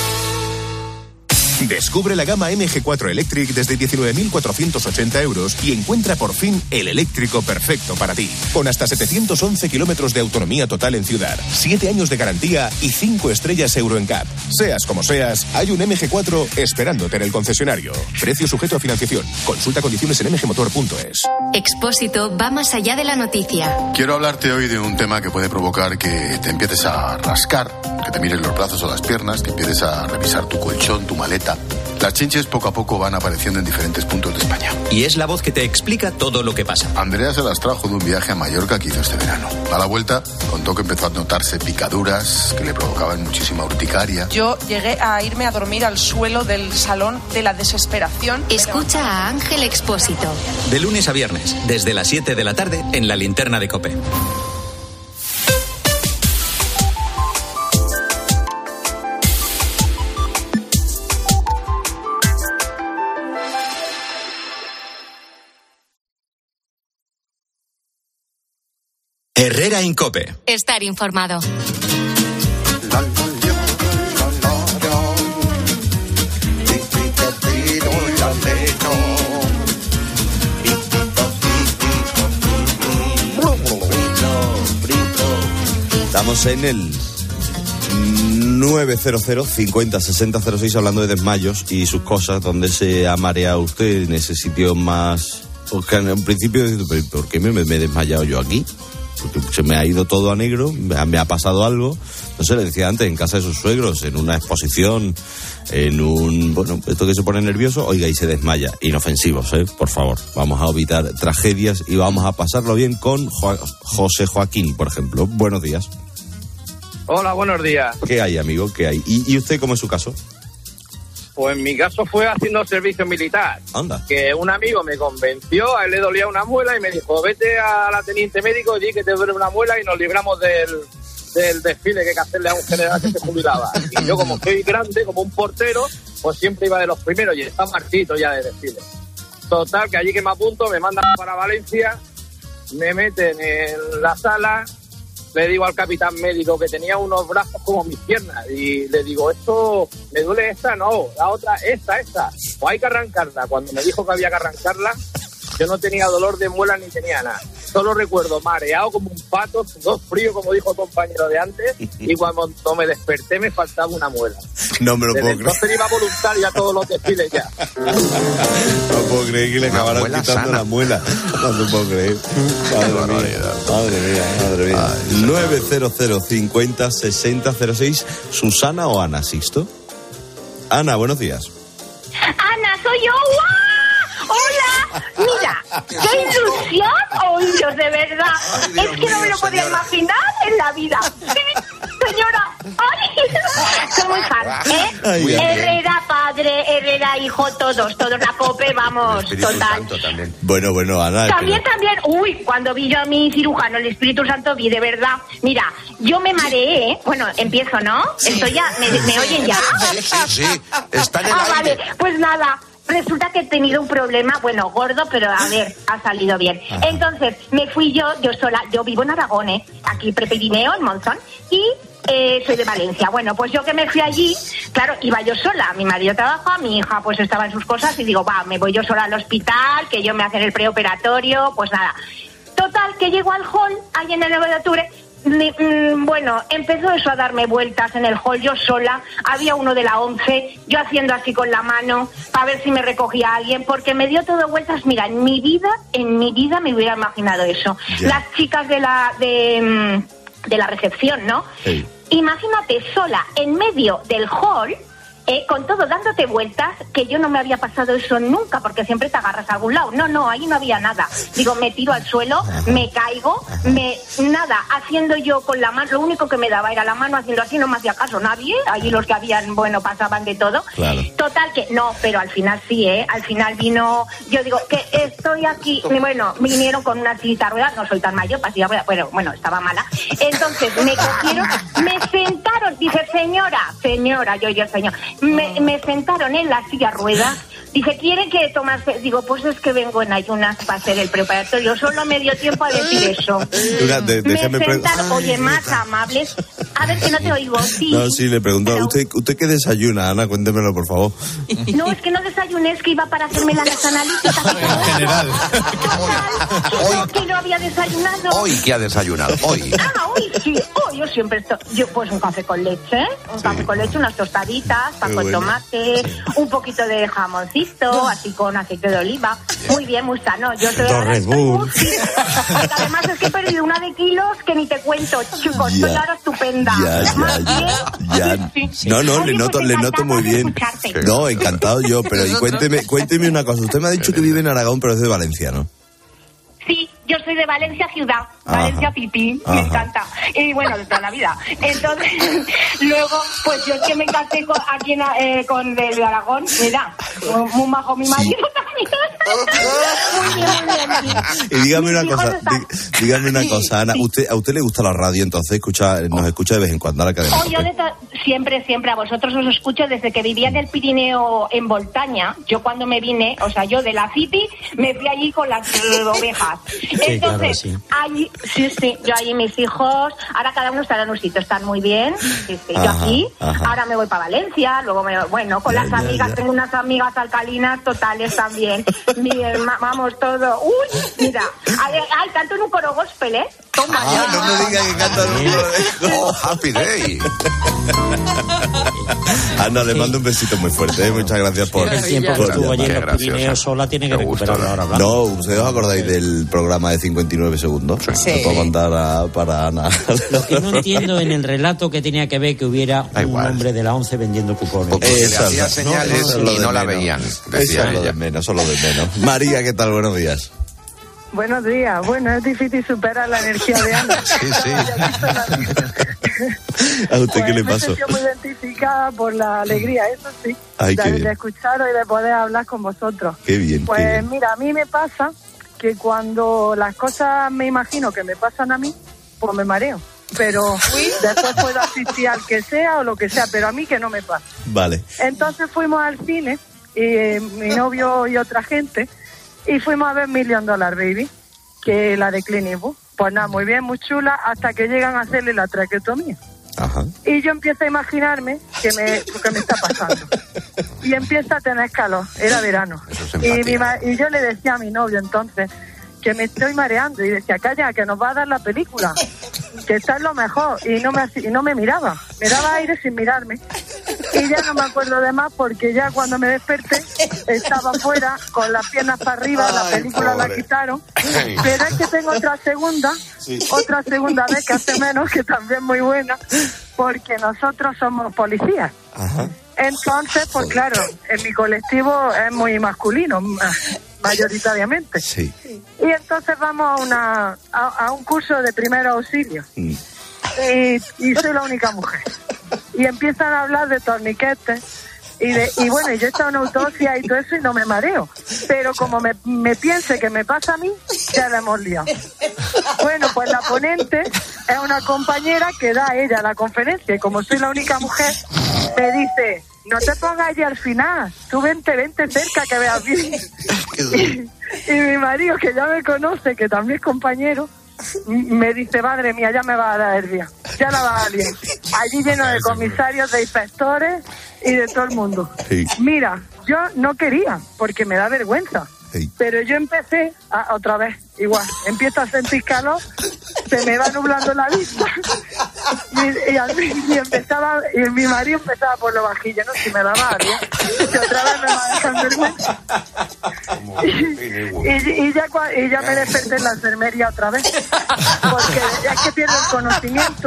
Descubre la gama MG4 Electric desde 19.480 euros y encuentra por fin el eléctrico perfecto para ti. Con hasta 711 kilómetros de autonomía total en ciudad, 7 años de garantía y 5 estrellas Euro NCAP. Seas como seas, hay un MG4 esperándote en el concesionario. Precio sujeto a financiación. Consulta condiciones en mgmotor.es. Expósito va más allá de la noticia. Quiero hablarte hoy de un tema que puede provocar que te empieces a rascar, que te mires los brazos o las piernas, que empieces a revisar tu colchón, tu maleta. Las chinches poco a poco van apareciendo en diferentes puntos de España. Y es la voz que te explica todo lo que pasa. Andrea se las trajo de un viaje a Mallorca que hizo este verano. A la vuelta contó que empezó a notarse picaduras que le provocaban muchísima urticaria. Yo llegué a irme a dormir al suelo del salón de la desesperación. Escucha a Ángel Expósito. De lunes a viernes, desde las 7 de la tarde, en la linterna de COPE. Herrera Incope. Estar informado. Estamos en el 900 50 60 06 hablando de desmayos y sus cosas, donde se ha mareado usted en ese sitio más... Porque en principio, ¿por qué me he desmayado yo aquí? porque se me ha ido todo a negro, me ha pasado algo. No sé, le decía antes, en casa de sus suegros, en una exposición, esto que se pone nervioso, oiga, y se desmaya. Inofensivos, por favor. Vamos a evitar tragedias y vamos a pasarlo bien con José Joaquín, por ejemplo. Buenos días. Hola, buenos días. ¿Qué hay, amigo? ¿Qué hay? ¿Y usted cómo es su caso? Pues mi caso fue haciendo servicio militar. Anda. Que un amigo me convenció, a él le dolía una muela y me dijo, vete a la teniente médico y di que te duele una muela y nos libramos del desfile que hay que hacerle a un general que se jubilaba. Y yo, como soy grande, como un portero, pues siempre iba de los primeros y está marchito ya de desfile. Total, que allí que me apunto, me mandan para Valencia, me meten en la sala, le digo al capitán médico que tenía unos brazos como mis piernas y le digo, esto, ¿me duele esta? No, la otra, esta. Pues hay que arrancarla. Cuando me dijo que había que arrancarla, yo no tenía dolor de muela ni tenía nada. Solo recuerdo mareado como un pato, sudor frío, como dijo el compañero de antes, y cuando me desperté me faltaba una muela. No me lo puedo creer. Entonces iba voluntario a todos los desfiles ya. No puedo creer que le acabaran quitando sana. La muela. No te puedo creer. Madre mía. 900 50 60 06. ¿Susana o Ana, Sixto? Ana, buenos días. Ana, soy yo. ¡Hola! Mira, qué ilusión oíros, de verdad. Es que no me lo podía imaginar en la vida. Sí, señora. ¡Ay! Soy muy fan, Herrera padre, Herrera hijo, todos la COPE, vamos, total. Bueno, Ana. También. Uy, cuando vi yo a mi cirujano, el Espíritu Santo, vi de verdad. Mira, yo me mareé, Bueno, empiezo, ¿no? Sí. Estoy ya, ¿me oyen ya? Sí, está en el aire. Vale, pues nada. Resulta que he tenido un problema, gordo, pero a ver, ha salido bien. Ajá. Entonces, me fui yo sola. Yo vivo en Aragón, aquí Prepirineo, en Monzón, y soy de Valencia. Bueno, pues yo que me fui allí, claro, iba yo sola. Mi marido trabaja, mi hija pues estaba en sus cosas y digo, me voy yo sola al hospital, que yo me hacen el preoperatorio, pues nada. Total, que llego al hall, ahí en el 9 de octubre. Empezó eso a darme vueltas en el hall, yo sola, había uno de la 11, yo haciendo así con la mano para ver si me recogía alguien, porque me dio todo vueltas. Mira, en mi vida me hubiera imaginado eso. Yeah. Las chicas de la recepción, ¿no? Sí. Imagínate sola en medio del hall, con todo dándote vueltas, que yo no me había pasado eso nunca, porque siempre te agarras a algún lado. No, ahí no había nada. Digo, me tiro al suelo, me caigo, nada, haciendo yo con la mano, lo único que me daba era la mano haciendo así, no me hacía caso nadie, allí los que habían, pasaban de todo. Claro. Total que, no, pero al final sí, al final vino, yo digo, que estoy aquí, vinieron con una silla de ruedas, no soy tan mayor, para silla de ruedas, bueno, estaba mala. Entonces me cogieron, me sentaron, dice, señora, yo, señor. Me sentaron en la silla rueda. Dice, ¿quiere que tomarse? Digo, pues es que vengo en ayunas para hacer el preparatorio. Solo me dio tiempo a decir eso. Me sentaron, oye, más amables. A ver, que no te oigo. Sí. No, sí, le pregunto, ¿usted qué desayuna, Ana? Cuéntemelo, por favor. No, es que no desayuné, es que iba para hacerme las analíticas. En general. Que no había desayunado. ¿Hoy qué ha desayunado? Hoy. Hoy sí. Yo siempre estoy... pues un café con leche, café con leche, unas tostaditas, pan con tomate, un poquito de jamoncito, así con aceite de oliva. Muy bien, muy sano. Yo soy Red Bull. Porque además es que he perdido 1 de kilos que ni te cuento, chicos. Estoy ahora estupenda. Ya. No, Oye, le noto muy bien. No, encantado yo, pero cuénteme una cosa. Usted me ha dicho que vive en Aragón, pero es de Valencia, ¿no? Sí, yo soy de Valencia ciudad, Valencia Pipí, me encanta. Y de toda la vida. Entonces, luego, pues yo es que me casé con el de Aragón, mira, muy majo mi marido también. Muy bien. Y dígame una cosa, Ana, ¿a usted le gusta la radio? Entonces nos escucha de vez en cuando, ahora que además. Yo siempre a vosotros os escucho desde que vivía en el Pirineo en Voltaña. Yo cuando me vine, yo de la City me fui allí con las ovejas. Entonces, allí, yo allí mis hijos, ahora cada uno está en un sitio, están muy bien, yo aquí, ahora me voy para Valencia, luego con las amigas, tengo unas amigas alcalinas totales también, vamos todo, mira, hay tanto en un coro gospel, Toma ya. No me digas que canta el ¡Oh, Happy Day! Ana, le mando un besito muy fuerte. Muchas gracias por... El tiempo que estuvo allí en los Pirineos sola tiene que recuperarlo ahora hablando. No, ¿ustedes os acordáis del programa de 59 segundos? Sí. Lo puedo contar para Ana. Lo que no entiendo en el relato que tenía que ver que hubiera un hombre de la 11 vendiendo cupones. Porque le hacía señales y no la veían. Eso es lo de menos, eso es lo de menos. María, ¿qué tal? Buenos días. Buenos días. Bueno, es difícil superar la energía de Ana. Sí. ¿A usted qué le pasó? Me sentí muy identificada por la alegría, eso sí. Ay, qué de bien. escucharos y de poder hablar con vosotros. Qué bien. Pues qué bien. mira, a mí me pasa que cuando las cosas me imagino que me pasan a mí, pues me mareo. Pero después puedo asistir al que sea o lo que sea, pero a mí que no me pasa. Vale. Entonces fuimos al cine, y mi novio y otra gente, y fuimos a ver $1 Million Baby, que es la de Clint Eastwood. Pues nada, muy bien, muy chula, hasta que llegan a hacerle la traqueotomía. Ajá. Y yo empiezo a imaginarme que me está pasando. Y empiezo a tener calor, era verano. Y yo le decía a mi novio entonces que me estoy mareando, y decía, calla, que nos va a dar la película, que está en lo mejor. Y no me miraba, me daba aire sin mirarme. Y ya no me acuerdo de más, porque ya cuando me desperté estaba afuera con las piernas para arriba. Ay, la película pobre. La quitaron. Pero es que tengo otra segunda vez que hace menos, que también muy buena, porque nosotros somos policías. Ajá. Entonces, pues claro, en mi colectivo es muy masculino, mayoritariamente. Sí. Y entonces vamos a un curso de primer auxilio. Y soy la única mujer. Y empiezan a hablar de torniquetes. Y bueno, yo he estado en autopsia y todo eso y no me mareo. Pero como me piense que me pasa a mí, ya la hemos liado. Bueno, pues la ponente es una compañera que da ella la conferencia. Y como soy la única mujer, me dice, no te pongas allí al final. Tú vente cerca que veas bien. Y mi marido, que ya me conoce, que también es compañero, me dice, madre mía, ya me va a dar el día. Ya la va a liar. Allí lleno de comisarios, de inspectores y de todo el mundo. Sí. Mira, yo no quería, porque me da vergüenza. Sí. Pero yo empecé otra vez, igual, empiezo a sentir calor, se me va nublando la vista y mi marido empezaba por lo bajillo, ¿no? Si me daba bien, que otra vez me va a dejar vergüenza. Y ya me desperté en la enfermería otra vez, porque ya es que pierdo el conocimiento.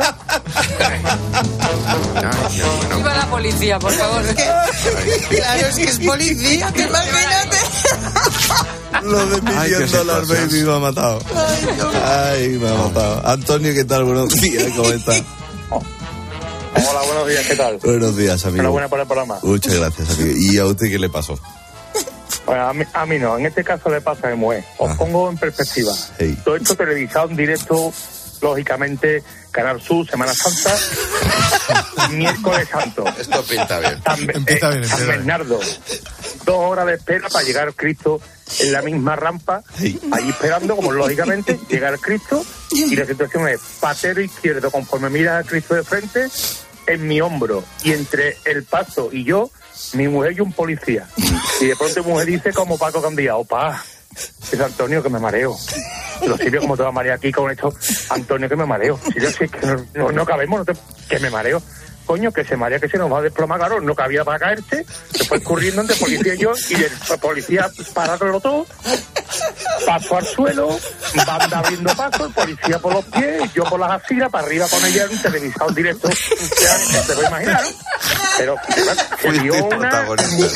Viva la policía, por favor. Claro, es que es policía, te imagínate. Lo de $1 Million Baby me ha matado. Ay, me ha matado. Antonio, ¿qué tal? Buenos días, ¿cómo estás? Hola, buenos días, ¿qué tal? Buenos días, amigo. Enhorabuena por el programa. Muchas gracias, amigo. ¿Y a usted qué le pasó? Bueno, a mí no, en este caso le pasa a mi mujer. Os pongo en perspectiva. Sí. Todo esto televisado en directo, lógicamente, Canal Sur, Semana Santa, miércoles santo. Esto pinta bien. San Bernardo. 2 horas de espera para llegar Cristo en la misma rampa, allí esperando, como lógicamente, llegar Cristo, y la situación es patero izquierdo, conforme mira a Cristo de frente, en mi hombro, y entre el paso y yo, mi mujer y un policía. Y de pronto mi mujer dice como Paco Candía, opa, es Antonio, que me mareo. Pero Silvio, como te va a marear aquí con esto, Antonio, que me mareo. Silvio, sí, que no cabemos, que me mareo. Coño, que se marea, que se nos va a desplomar, claro, no cabía para caerse, se fue corriendo entre policía y yo, y el policía parándolo todo, pasó al suelo, banda abriendo paso, el policía por los pies, yo por las asilas, para arriba con ella, en televisado en directo, se puede imaginar, ¿no? Pero se dio una...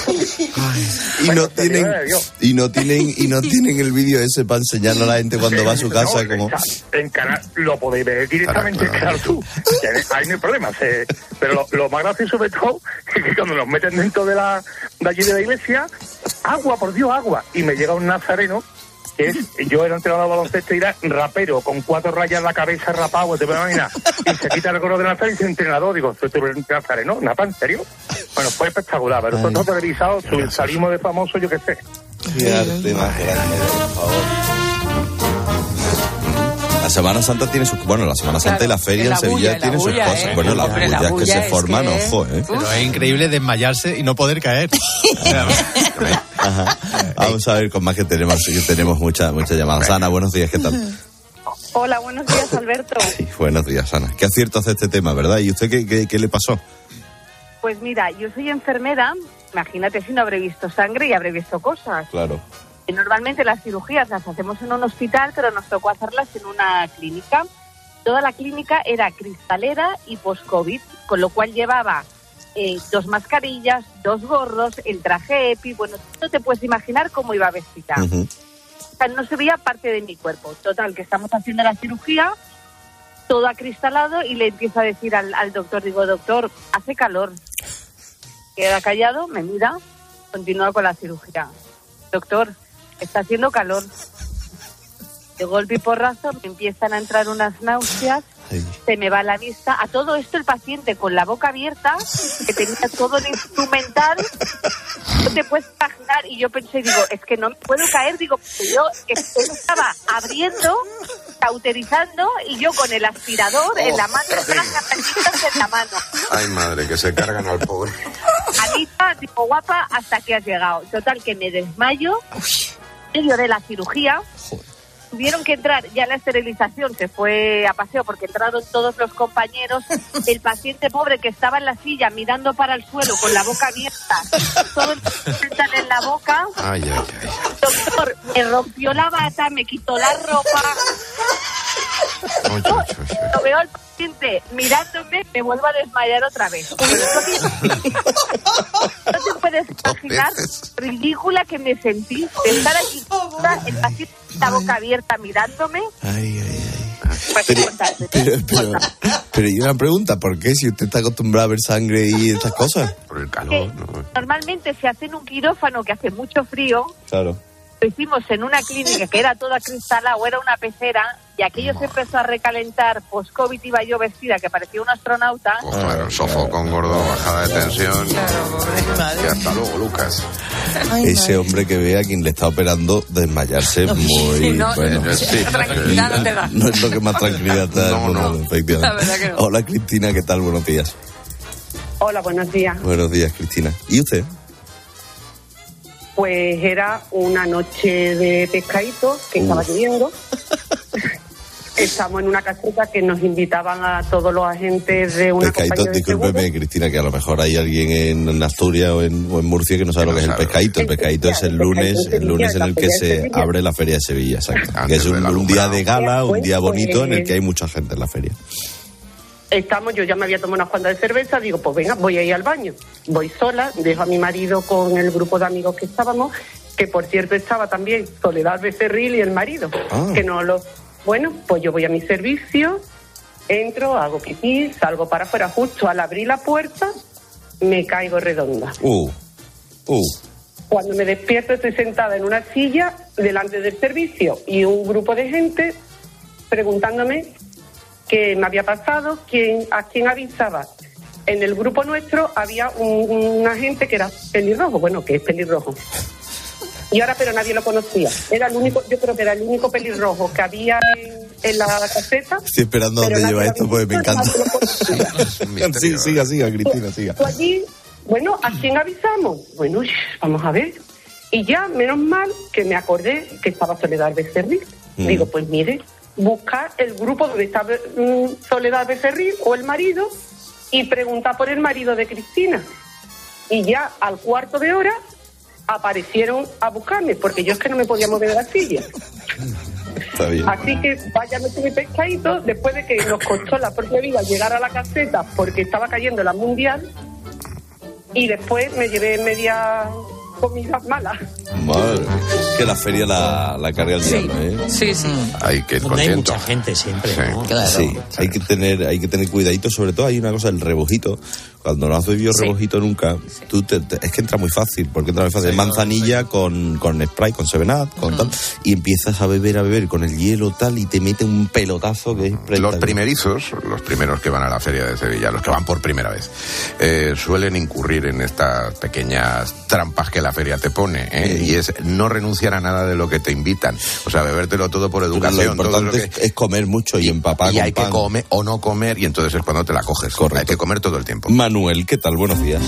Y no tienen el vídeo ese para enseñarlo a la gente cuando va a su casa, como... En Canal, lo podéis ver directamente en Canal Sur, ahí no hay problema, pero lo más gracioso sobre todo es que cuando nos meten dentro de allí de la iglesia, agua, por Dios, agua. Y me llega un nazareno, yo era entrenador de baloncesto y era rapero, con 4 rayas en la cabeza, rapado, te puedes imaginar. Y se quita el gorro de nazareno y dice entrenador, digo, ¿tú eres nazareno? ¿Napa, en serio? Bueno, fue espectacular, pero nosotros televisados, salimos de famoso, yo qué sé. Qué arte más grande, por favor. La Semana Santa tiene sus... Bueno, la Semana Santa y la feria en Sevilla tienen sus cosas. Bueno, las bullas que se forman, ojo, Pero es increíble desmayarse y no poder caer. Ajá. Vamos a ver con más que tenemos muchas llamadas. Ana, buenos días, ¿qué tal? Hola, buenos días, Alberto. Sí, buenos días, Ana. Qué acierto hace este tema, ¿verdad? ¿Y usted qué le pasó? Pues mira, yo soy enfermera. Imagínate si no habré visto sangre y habré visto cosas. Claro. Y normalmente las cirugías las hacemos en un hospital, pero nos tocó hacerlas en una clínica. Toda la clínica era cristalera y post-COVID, con lo cual llevaba 2 mascarillas, 2 gorros, el traje EPI. Bueno, no te puedes imaginar cómo iba vestida. Uh-huh. O sea, no se veía parte de mi cuerpo. Total, que estamos haciendo la cirugía, todo acristalado, y le empiezo a decir al doctor, digo, doctor, hace calor. Queda callado, me mira, continúa con la cirugía. Doctor, está haciendo calor. De golpe y porrazo me empiezan a entrar unas náuseas, se me va la vista. A todo esto el paciente con la boca abierta, que tenía todo el instrumental, no te puedes imaginar. Y yo pensé, digo, es que no me puedo caer, digo, porque yo estaba abriendo, cauterizando, y yo con el aspirador en la mano, en la mano. Ay, madre, que se cargan al pobre. Anita, tipo guapa, hasta que has llegado. Total, que me desmayo, en medio de la cirugía. Tuvieron que entrar, ya la esterilización se fue a paseo porque entraron todos los compañeros. El paciente pobre que estaba en la silla mirando para el suelo con la boca abierta, todo el instrumental en la boca. Ay. Doctor, me rompió la bata, me quitó la ropa. Lo veo al paciente mirándome, me vuelvo a desmayar otra vez. No te puedes imaginar ridícula que me sentí de estar aquí, el paciente con la boca abierta mirándome. Ay. Pero y una pregunta, ¿por qué si usted está acostumbrado a ver sangre y estas cosas? Por el calor, ¿no? Normalmente se hace en un quirófano que hace mucho frío. Claro. Lo hicimos en una clínica que era toda cristalada o era una pecera, y aquello se empezó a recalentar. Post-COVID iba yo vestida que parecía un astronauta. Claro, sofocón gordo, bajada de tensión. Y hasta luego, Lucas. Ese hombre que ve a quien le está operando desmayarse muy bueno. Tranquilidad no te da. No es lo que más tranquilidad te da. No, efectivamente. La verdad que no. Hola, Cristina, ¿qué tal? Buenos días. Hola, buenos días. Buenos días, Cristina. ¿Y usted? Pues era una noche de pescadito que estaba lloviendo. Estamos en una caseta que nos invitaban a todos los agentes de una pescadito, compañía de discúlpeme, seguro. Cristina, que a lo mejor hay alguien en Asturias o en Murcia que no sabe lo que es el pescadito. El pescadito es el lunes en el que se abre la Feria de Sevilla, exacto. Que es un día de gala, un día bonito en el que hay mucha gente en la feria. Yo ya me había tomado unas cuantas de cerveza, digo, pues venga, voy a ir al baño. Voy sola, dejo a mi marido con el grupo de amigos que estábamos, que por cierto estaba también Soledad Becerril y el marido, que no lo... Bueno, pues yo voy a mi servicio, entro, hago pipí, salgo para afuera, justo al abrir la puerta, me caigo redonda. Cuando me despierto estoy sentada en una silla delante del servicio y un grupo de gente preguntándome qué me había pasado, a quién avisaba. En el grupo nuestro había un agente que era pelirrojo, bueno, que es pelirrojo. Y ahora, pero nadie lo conocía. Era el único, yo creo que era el único pelirrojo que había en la caseta. Estoy esperando a dónde lleva esto, pues me encanta. Sí, siga, Cristina, siga. Allí, bueno, ¿a quién avisamos? Bueno, vamos a ver. Y ya, menos mal, que me acordé que estaba Soledad Becerril. Digo, pues mire, buscar el grupo donde está Soledad Becerril o el marido y preguntar por el marido de Cristina. Y ya al cuarto de hora aparecieron a buscarme, porque yo es que no me podía mover de la silla. Está bien. Así que vaya a mi pescadito, después de que nos costó la propia vida llegar a la caseta porque estaba cayendo la mundial, y después me llevé media comida mala. Madre, que la feria la carga el diablo, ¿eh? Sí. Hay que ir Donde hay contento. mucha gente siempre, ¿no? Claro. Sí, hay que tener cuidadito, sobre todo hay una cosa, el rebujito. Cuando no has bebido rebujito nunca, tú es que entra muy fácil, porque entra muy fácil. Manzanilla con spray, con 7up, con tal, y empiezas a beber con el hielo tal, y te mete un pelotazo que es... Los primerizos, los primeros que van a la Feria de Sevilla, los que van por primera vez, suelen incurrir en estas pequeñas trampas que la feria te pone, y es no renunciar a nada de lo que te invitan. O sea, bebértelo todo por educación. Lo importante es comer mucho y empapar y con hay pan. que comer o no comer, y entonces es cuando te la coges. Correcto. Hay que comer todo el tiempo. Manuel, ¿qué tal? Buenos días.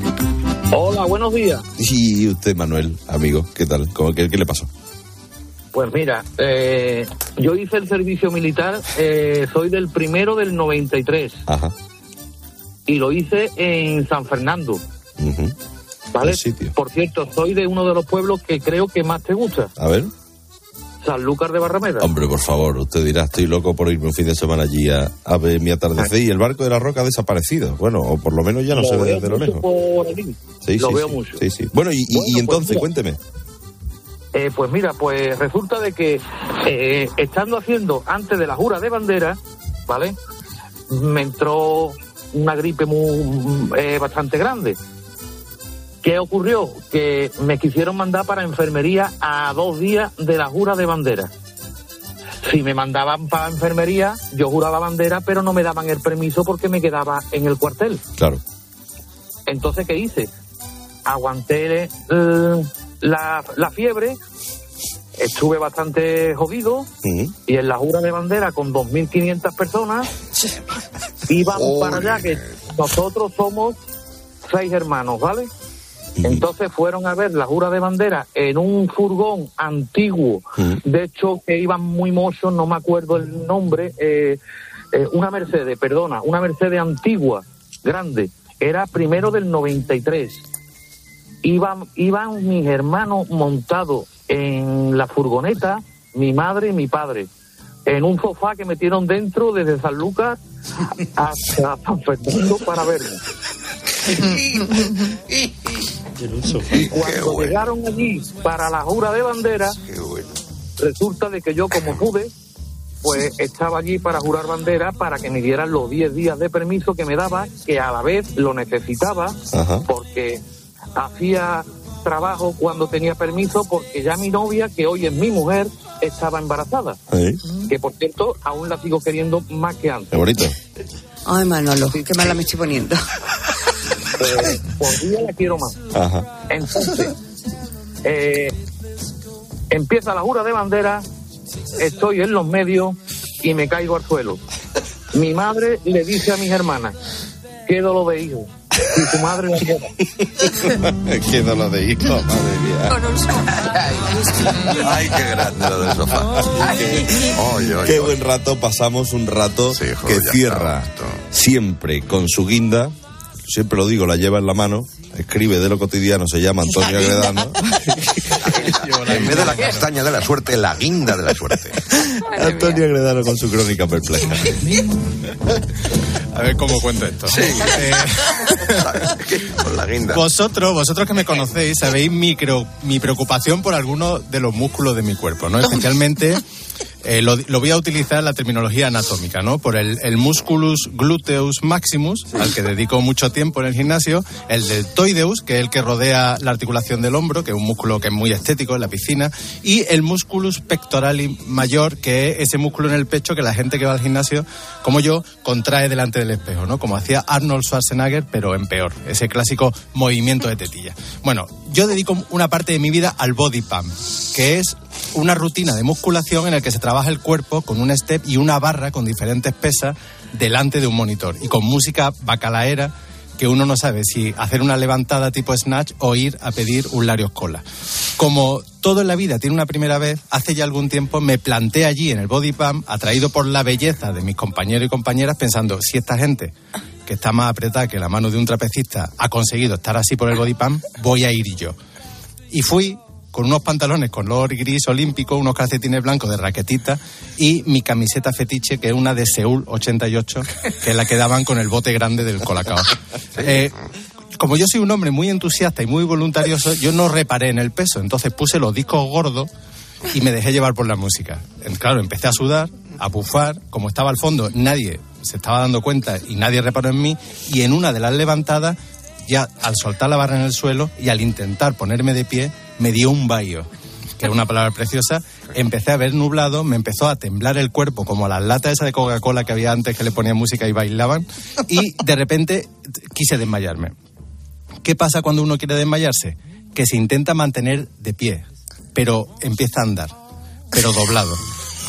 Hola, buenos días. Y usted, Manuel, amigo, ¿qué tal? ¿Qué le pasó? Pues mira, yo hice el servicio militar, soy del 1 del 93. Ajá. Y lo hice en San Fernando. ¿Vale? Por cierto, soy de uno de los pueblos que creo que más te gusta. A ver. Sanlúcar de Barrameda. Hombre, por favor, usted dirá, estoy loco por irme un fin de semana allí a ver mi atardecer y el barco de la Roca ha desaparecido. Bueno, o por lo menos ya no se ve desde lo lejos. Lo veo mucho. Sí. Bueno, y entonces, mira, cuénteme. Pues mira, pues resulta de que estando haciendo antes de la jura de bandera, ¿vale? Me entró una gripe bastante grande. ¿Qué ocurrió? Que me quisieron mandar para enfermería a 2 días de la jura de bandera. Si me mandaban para enfermería, yo juraba bandera, pero no me daban el permiso porque me quedaba en el cuartel. Claro. Entonces, ¿qué hice? Aguanté la fiebre, estuve bastante jodido, y en la jura de bandera con 2.500 personas íbamos para allá, que nosotros somos 6 hermanos, ¿vale? Entonces fueron a ver la jura de bandera en un furgón antiguo, de hecho que iban muy mochos, no me acuerdo el nombre, una Mercedes antigua, grande, era 1 del 93. Iban mis hermanos montados en la furgoneta, mi madre y mi padre, en un sofá que metieron dentro desde San Lucas hasta San Fernando para vernos. Y cuando llegaron allí para la jura de bandera, resulta de que yo, como pude, pues estaba allí para jurar bandera, para que me dieran los 10 días de permiso que me daba, que a la vez lo necesitaba. Ajá. Porque hacía trabajo cuando tenía permiso, porque ya mi novia, que hoy es mi mujer, estaba embarazada. ¿Sí? Que por cierto, aún la sigo queriendo más que antes. Qué bonito. Ay, Manolo, qué mala me estoy poniendo. Por día la quiero más. Ajá. Entonces, empieza la jura de bandera, estoy en los medios y me caigo al suelo. Mi madre le dice a mis hermanas, qué dolor de hijo. Y tu madre la lleva. Qué dolor de hijo, madre mía. Ay, qué grande lo del sofá. Qué buen rato pasamos, un rato que cierra siempre con su guinda. Siempre lo digo, la lleva en la mano, escribe de lo cotidiano, se llama Antonio Agredano. En vez de la castaña de la suerte, la guinda de la suerte. Antonio Agredano con su crónica perpleja. A ver cómo cuento esto. Sí. Con la guinda. Vosotros que me conocéis, sabéis mi preocupación por algunos de los músculos de mi cuerpo, ¿no? Especialmente lo voy a utilizar la terminología anatómica, ¿no? Por el musculus gluteus maximus, al que dedico mucho tiempo en el gimnasio, el deltoideus, que es el que rodea la articulación del hombro, que es un músculo que es muy estético en la piscina, y el musculus pectorali major, que es ese músculo en el pecho que la gente que va al gimnasio, como yo, contrae delante del espejo, ¿no? Como hacía Arnold Schwarzenegger, pero en peor, ese clásico movimiento de tetilla. Bueno, yo dedico una parte de mi vida al body pump, que es una rutina de musculación en la que se trabaja el cuerpo con un step y una barra con diferentes pesas delante de un monitor y con música bacalaera que uno no sabe si hacer una levantada tipo snatch o ir a pedir un Larios Cola. Como todo en la vida tiene una primera vez, hace ya algún tiempo me planté allí en el body pump, atraído por la belleza de mis compañeros y compañeras, pensando, si esta gente que está más apretada que la mano de un trapecista ha conseguido estar así por el body pump, voy a ir yo. Y fui con unos pantalones color gris olímpico, unos calcetines blancos de raquetita y mi camiseta fetiche, que es una de Seúl 88, que es la que daban con el bote grande del Colacao. Como yo soy un hombre muy entusiasta y muy voluntarioso, yo no reparé en el peso, entonces puse los discos gordos y me dejé llevar por la música. Claro, empecé a sudar, a bufar, como estaba al fondo, nadie se estaba dando cuenta y nadie reparó en mí, y en una de las levantadas, ya al soltar la barra en el suelo y al intentar ponerme de pie, me dio un vaío, que es una palabra preciosa. Empecé a ver nublado, me empezó a temblar el cuerpo como las latas esas de Coca-Cola que había antes, que le ponían música y bailaban, y de repente quise desmayarme. ¿Qué pasa cuando uno quiere desmayarse? Que se intenta mantener de pie, pero empieza a andar, pero doblado.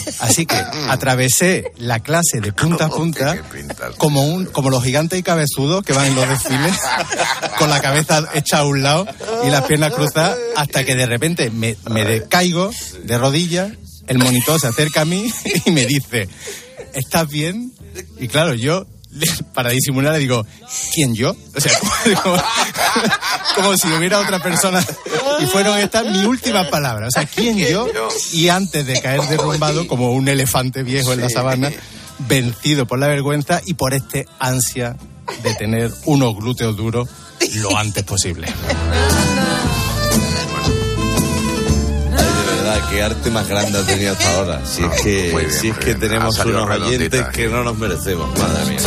Así que atravesé la clase de punta a punta como los gigantes y cabezudos que van en los desfiles, con la cabeza hecha a un lado y las piernas cruzadas, hasta que de repente me caigo de rodillas, el monitor se acerca a mí y me dice, ¿estás bien? Y claro, yo, para disimular, le digo, ¿quién yo? O sea, como si hubiera otra persona. Y fueron estas mis últimas palabras. O sea, ¿quién yo? Y antes de caer derrumbado como un elefante viejo en la sabana, vencido por la vergüenza y por este ansia de tener unos glúteos duros lo antes posible. Qué arte más grande ha tenido hasta ahora. Si es que tenemos unos oyentes que no nos merecemos, madre mía.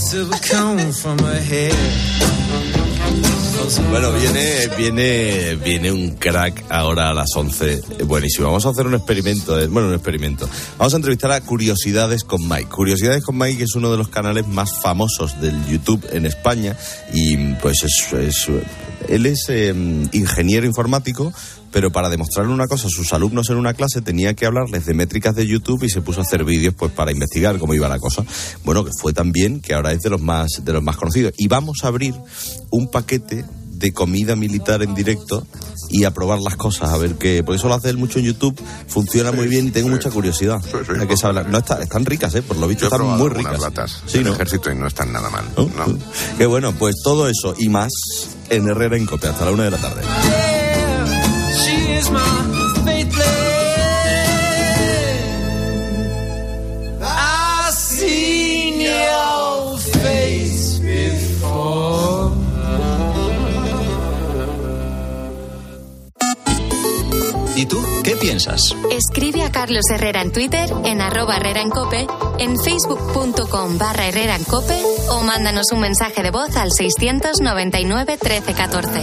Bueno, viene un crack ahora a las 11. Buenísimo. Vamos a hacer un experimento. Vamos a entrevistar a Curiosidades con Mike. Curiosidades con Mike es uno de los canales más famosos del YouTube en España y pues él es ingeniero informático, pero para demostrarle una cosa a sus alumnos en una clase tenía que hablarles de métricas de YouTube y se puso a hacer vídeos pues para investigar cómo iba la cosa. Bueno, que fue tan bien que ahora es de los más conocidos. Y vamos a abrir un paquete de comida militar en directo y a probar las cosas, a ver qué, porque eso lo hace él mucho en YouTube, funciona muy bien y tengo mucha curiosidad. Hay que saber, están ricas, por lo visto están muy ricas. Latas sí, ¿no? Ejército y no están nada mal. ¿No? Qué bueno, pues todo eso y más en Herrera en Cope hasta la 1 de la tarde. ¿Y tú qué piensas? Escribe a Carlos Herrera en Twitter, en @Herrera en Cope, en facebook.com/Herrera en Cope o mándanos un mensaje de voz al 699 13 14.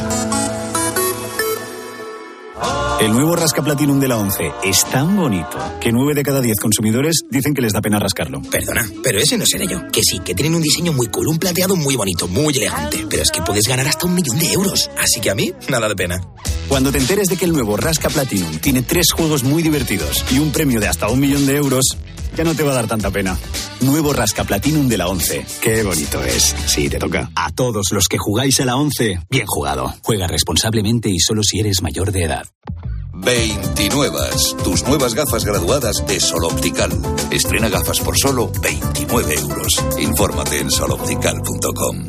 El nuevo Rasca Platinum de la 11 es tan bonito que 9 de cada 10 consumidores dicen que les da pena rascarlo. Perdona, pero ese no seré yo. Que sí, que tienen un diseño muy cool, un plateado muy bonito, muy elegante. Pero es que puedes ganar hasta 1 millón de euros. Así que a mí, nada de pena. Cuando te enteres de que el nuevo Rasca Platinum tiene 3 juegos muy divertidos y un premio de hasta 1 millón de euros, ya no te va a dar tanta pena. Nuevo Rasca Platinum de la 11. Qué bonito es. Sí, te toca. A todos los que jugáis a la 11, bien jugado. Juega responsablemente y solo si eres mayor de edad. 29. Tus nuevas gafas graduadas de Sol Optical. Estrena gafas por solo 29 euros. Infórmate en soloptical.com.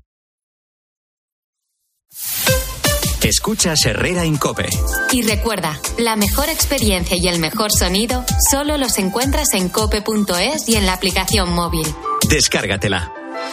Escuchas Herrera en Cope. Y recuerda, la mejor experiencia y el mejor sonido solo los encuentras en cope.es y en la aplicación móvil. Descárgatela.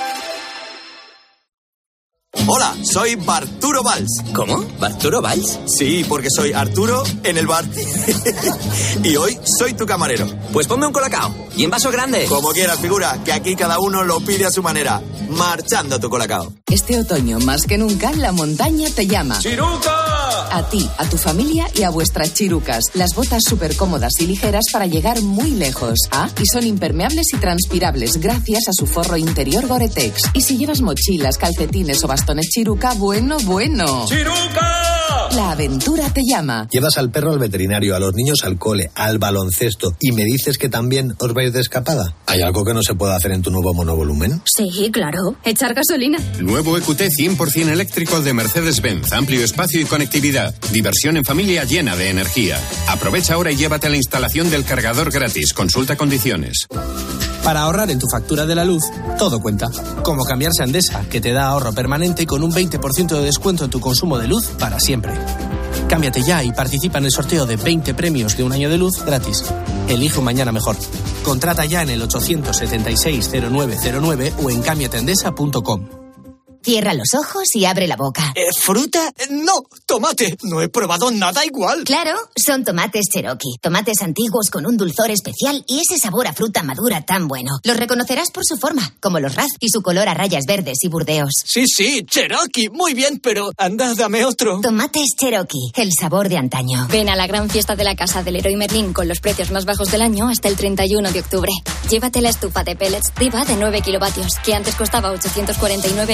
Hola, soy Barturo Valls. ¿Cómo? ¿Barturo Valls? Sí, porque soy Arturo en el bar. Y hoy soy tu camarero. Pues ponme un colacao. Y en vaso grande. Como quieras, figura, que aquí cada uno lo pide a su manera. Marchando tu colacao. Este otoño, más que nunca, la montaña te llama. ¡Chiruca! A ti, a tu familia y a vuestras chirucas. Las botas súper cómodas y ligeras para llegar muy lejos. Y son impermeables y transpirables gracias a su forro interior Gore-Tex. Y si llevas mochilas, calcetines o bastones chiruca, bueno. ¡Chiruca! La aventura te llama. Llevas al perro al veterinario, a los niños al cole, al baloncesto y me dices que también os vais de escapada. ¿Hay algo que no se pueda hacer en tu nuevo monovolumen? Sí, claro. Echar gasolina. Nuevo EQT 100% eléctrico de Mercedes-Benz. Amplio espacio y conectividad. Diversión en familia llena de energía. Aprovecha ahora y llévate la instalación del cargador gratis. Consulta condiciones. Para ahorrar en tu factura de la luz, todo cuenta. Como cambiarse a Endesa, que te da ahorro permanente con un 20% de descuento en tu consumo de luz para siempre. Cámbiate ya y participa en el sorteo de 20 premios de 1 año de luz gratis. Elige un mañana mejor. Contrata ya en el 876-0909 o en cambiateendesa.com. Cierra los ojos y abre la boca. ¿Fruta? No, tomate. No he probado nada igual. Claro, son tomates Cherokee. Tomates antiguos con un dulzor especial y ese sabor a fruta madura tan bueno. Los reconocerás por su forma, como los Raz y su color a rayas verdes y burdeos. Sí, Cherokee. Muy bien, pero anda, dame otro. Tomates Cherokee, el sabor de antaño. Ven a la gran fiesta de la casa del Leroy Merlin con los precios más bajos del año hasta el 31 de octubre. Llévate la estufa de pellets Diva de 9 kilovatios, que antes costaba 849 euros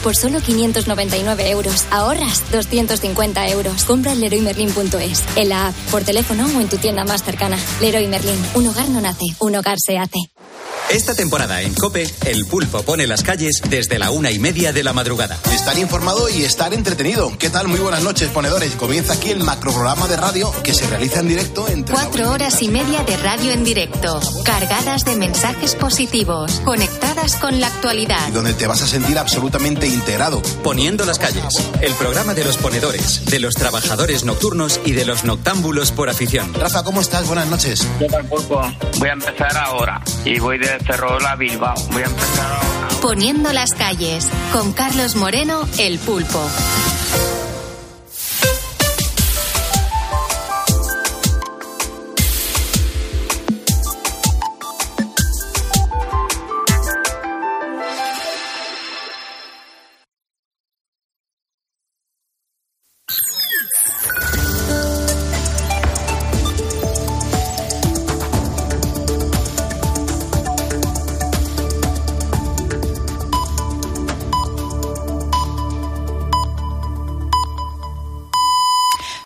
por solo 599 euros. Ahorras 250 euros. Compra en leroymerlin.es, en la app, por teléfono o en tu tienda más cercana. Leroy Merlin. Un hogar no nace, un hogar se hace. Esta temporada en COPE, El Pulpo pone las calles desde la 1:30 de la madrugada. Estar informado y estar entretenido. ¿Qué tal? Muy buenas noches, ponedores. Comienza aquí el macroprograma de radio que se realiza en directo entre 4 horas y media de radio en directo, cargadas de mensajes positivos, conectadas con la actualidad. y donde te vas a sentir absolutamente integrado. Poniendo las calles, el programa de los ponedores, de los trabajadores nocturnos y de los noctámbulos por afición. Rafa, ¿cómo estás? Buenas noches. ¿Qué tal, Pulpo? Voy a empezar ahora y voy de Ferrol a Bilbao. Voy a empezar ahora. Poniendo las calles, con Carlos Moreno, El Pulpo.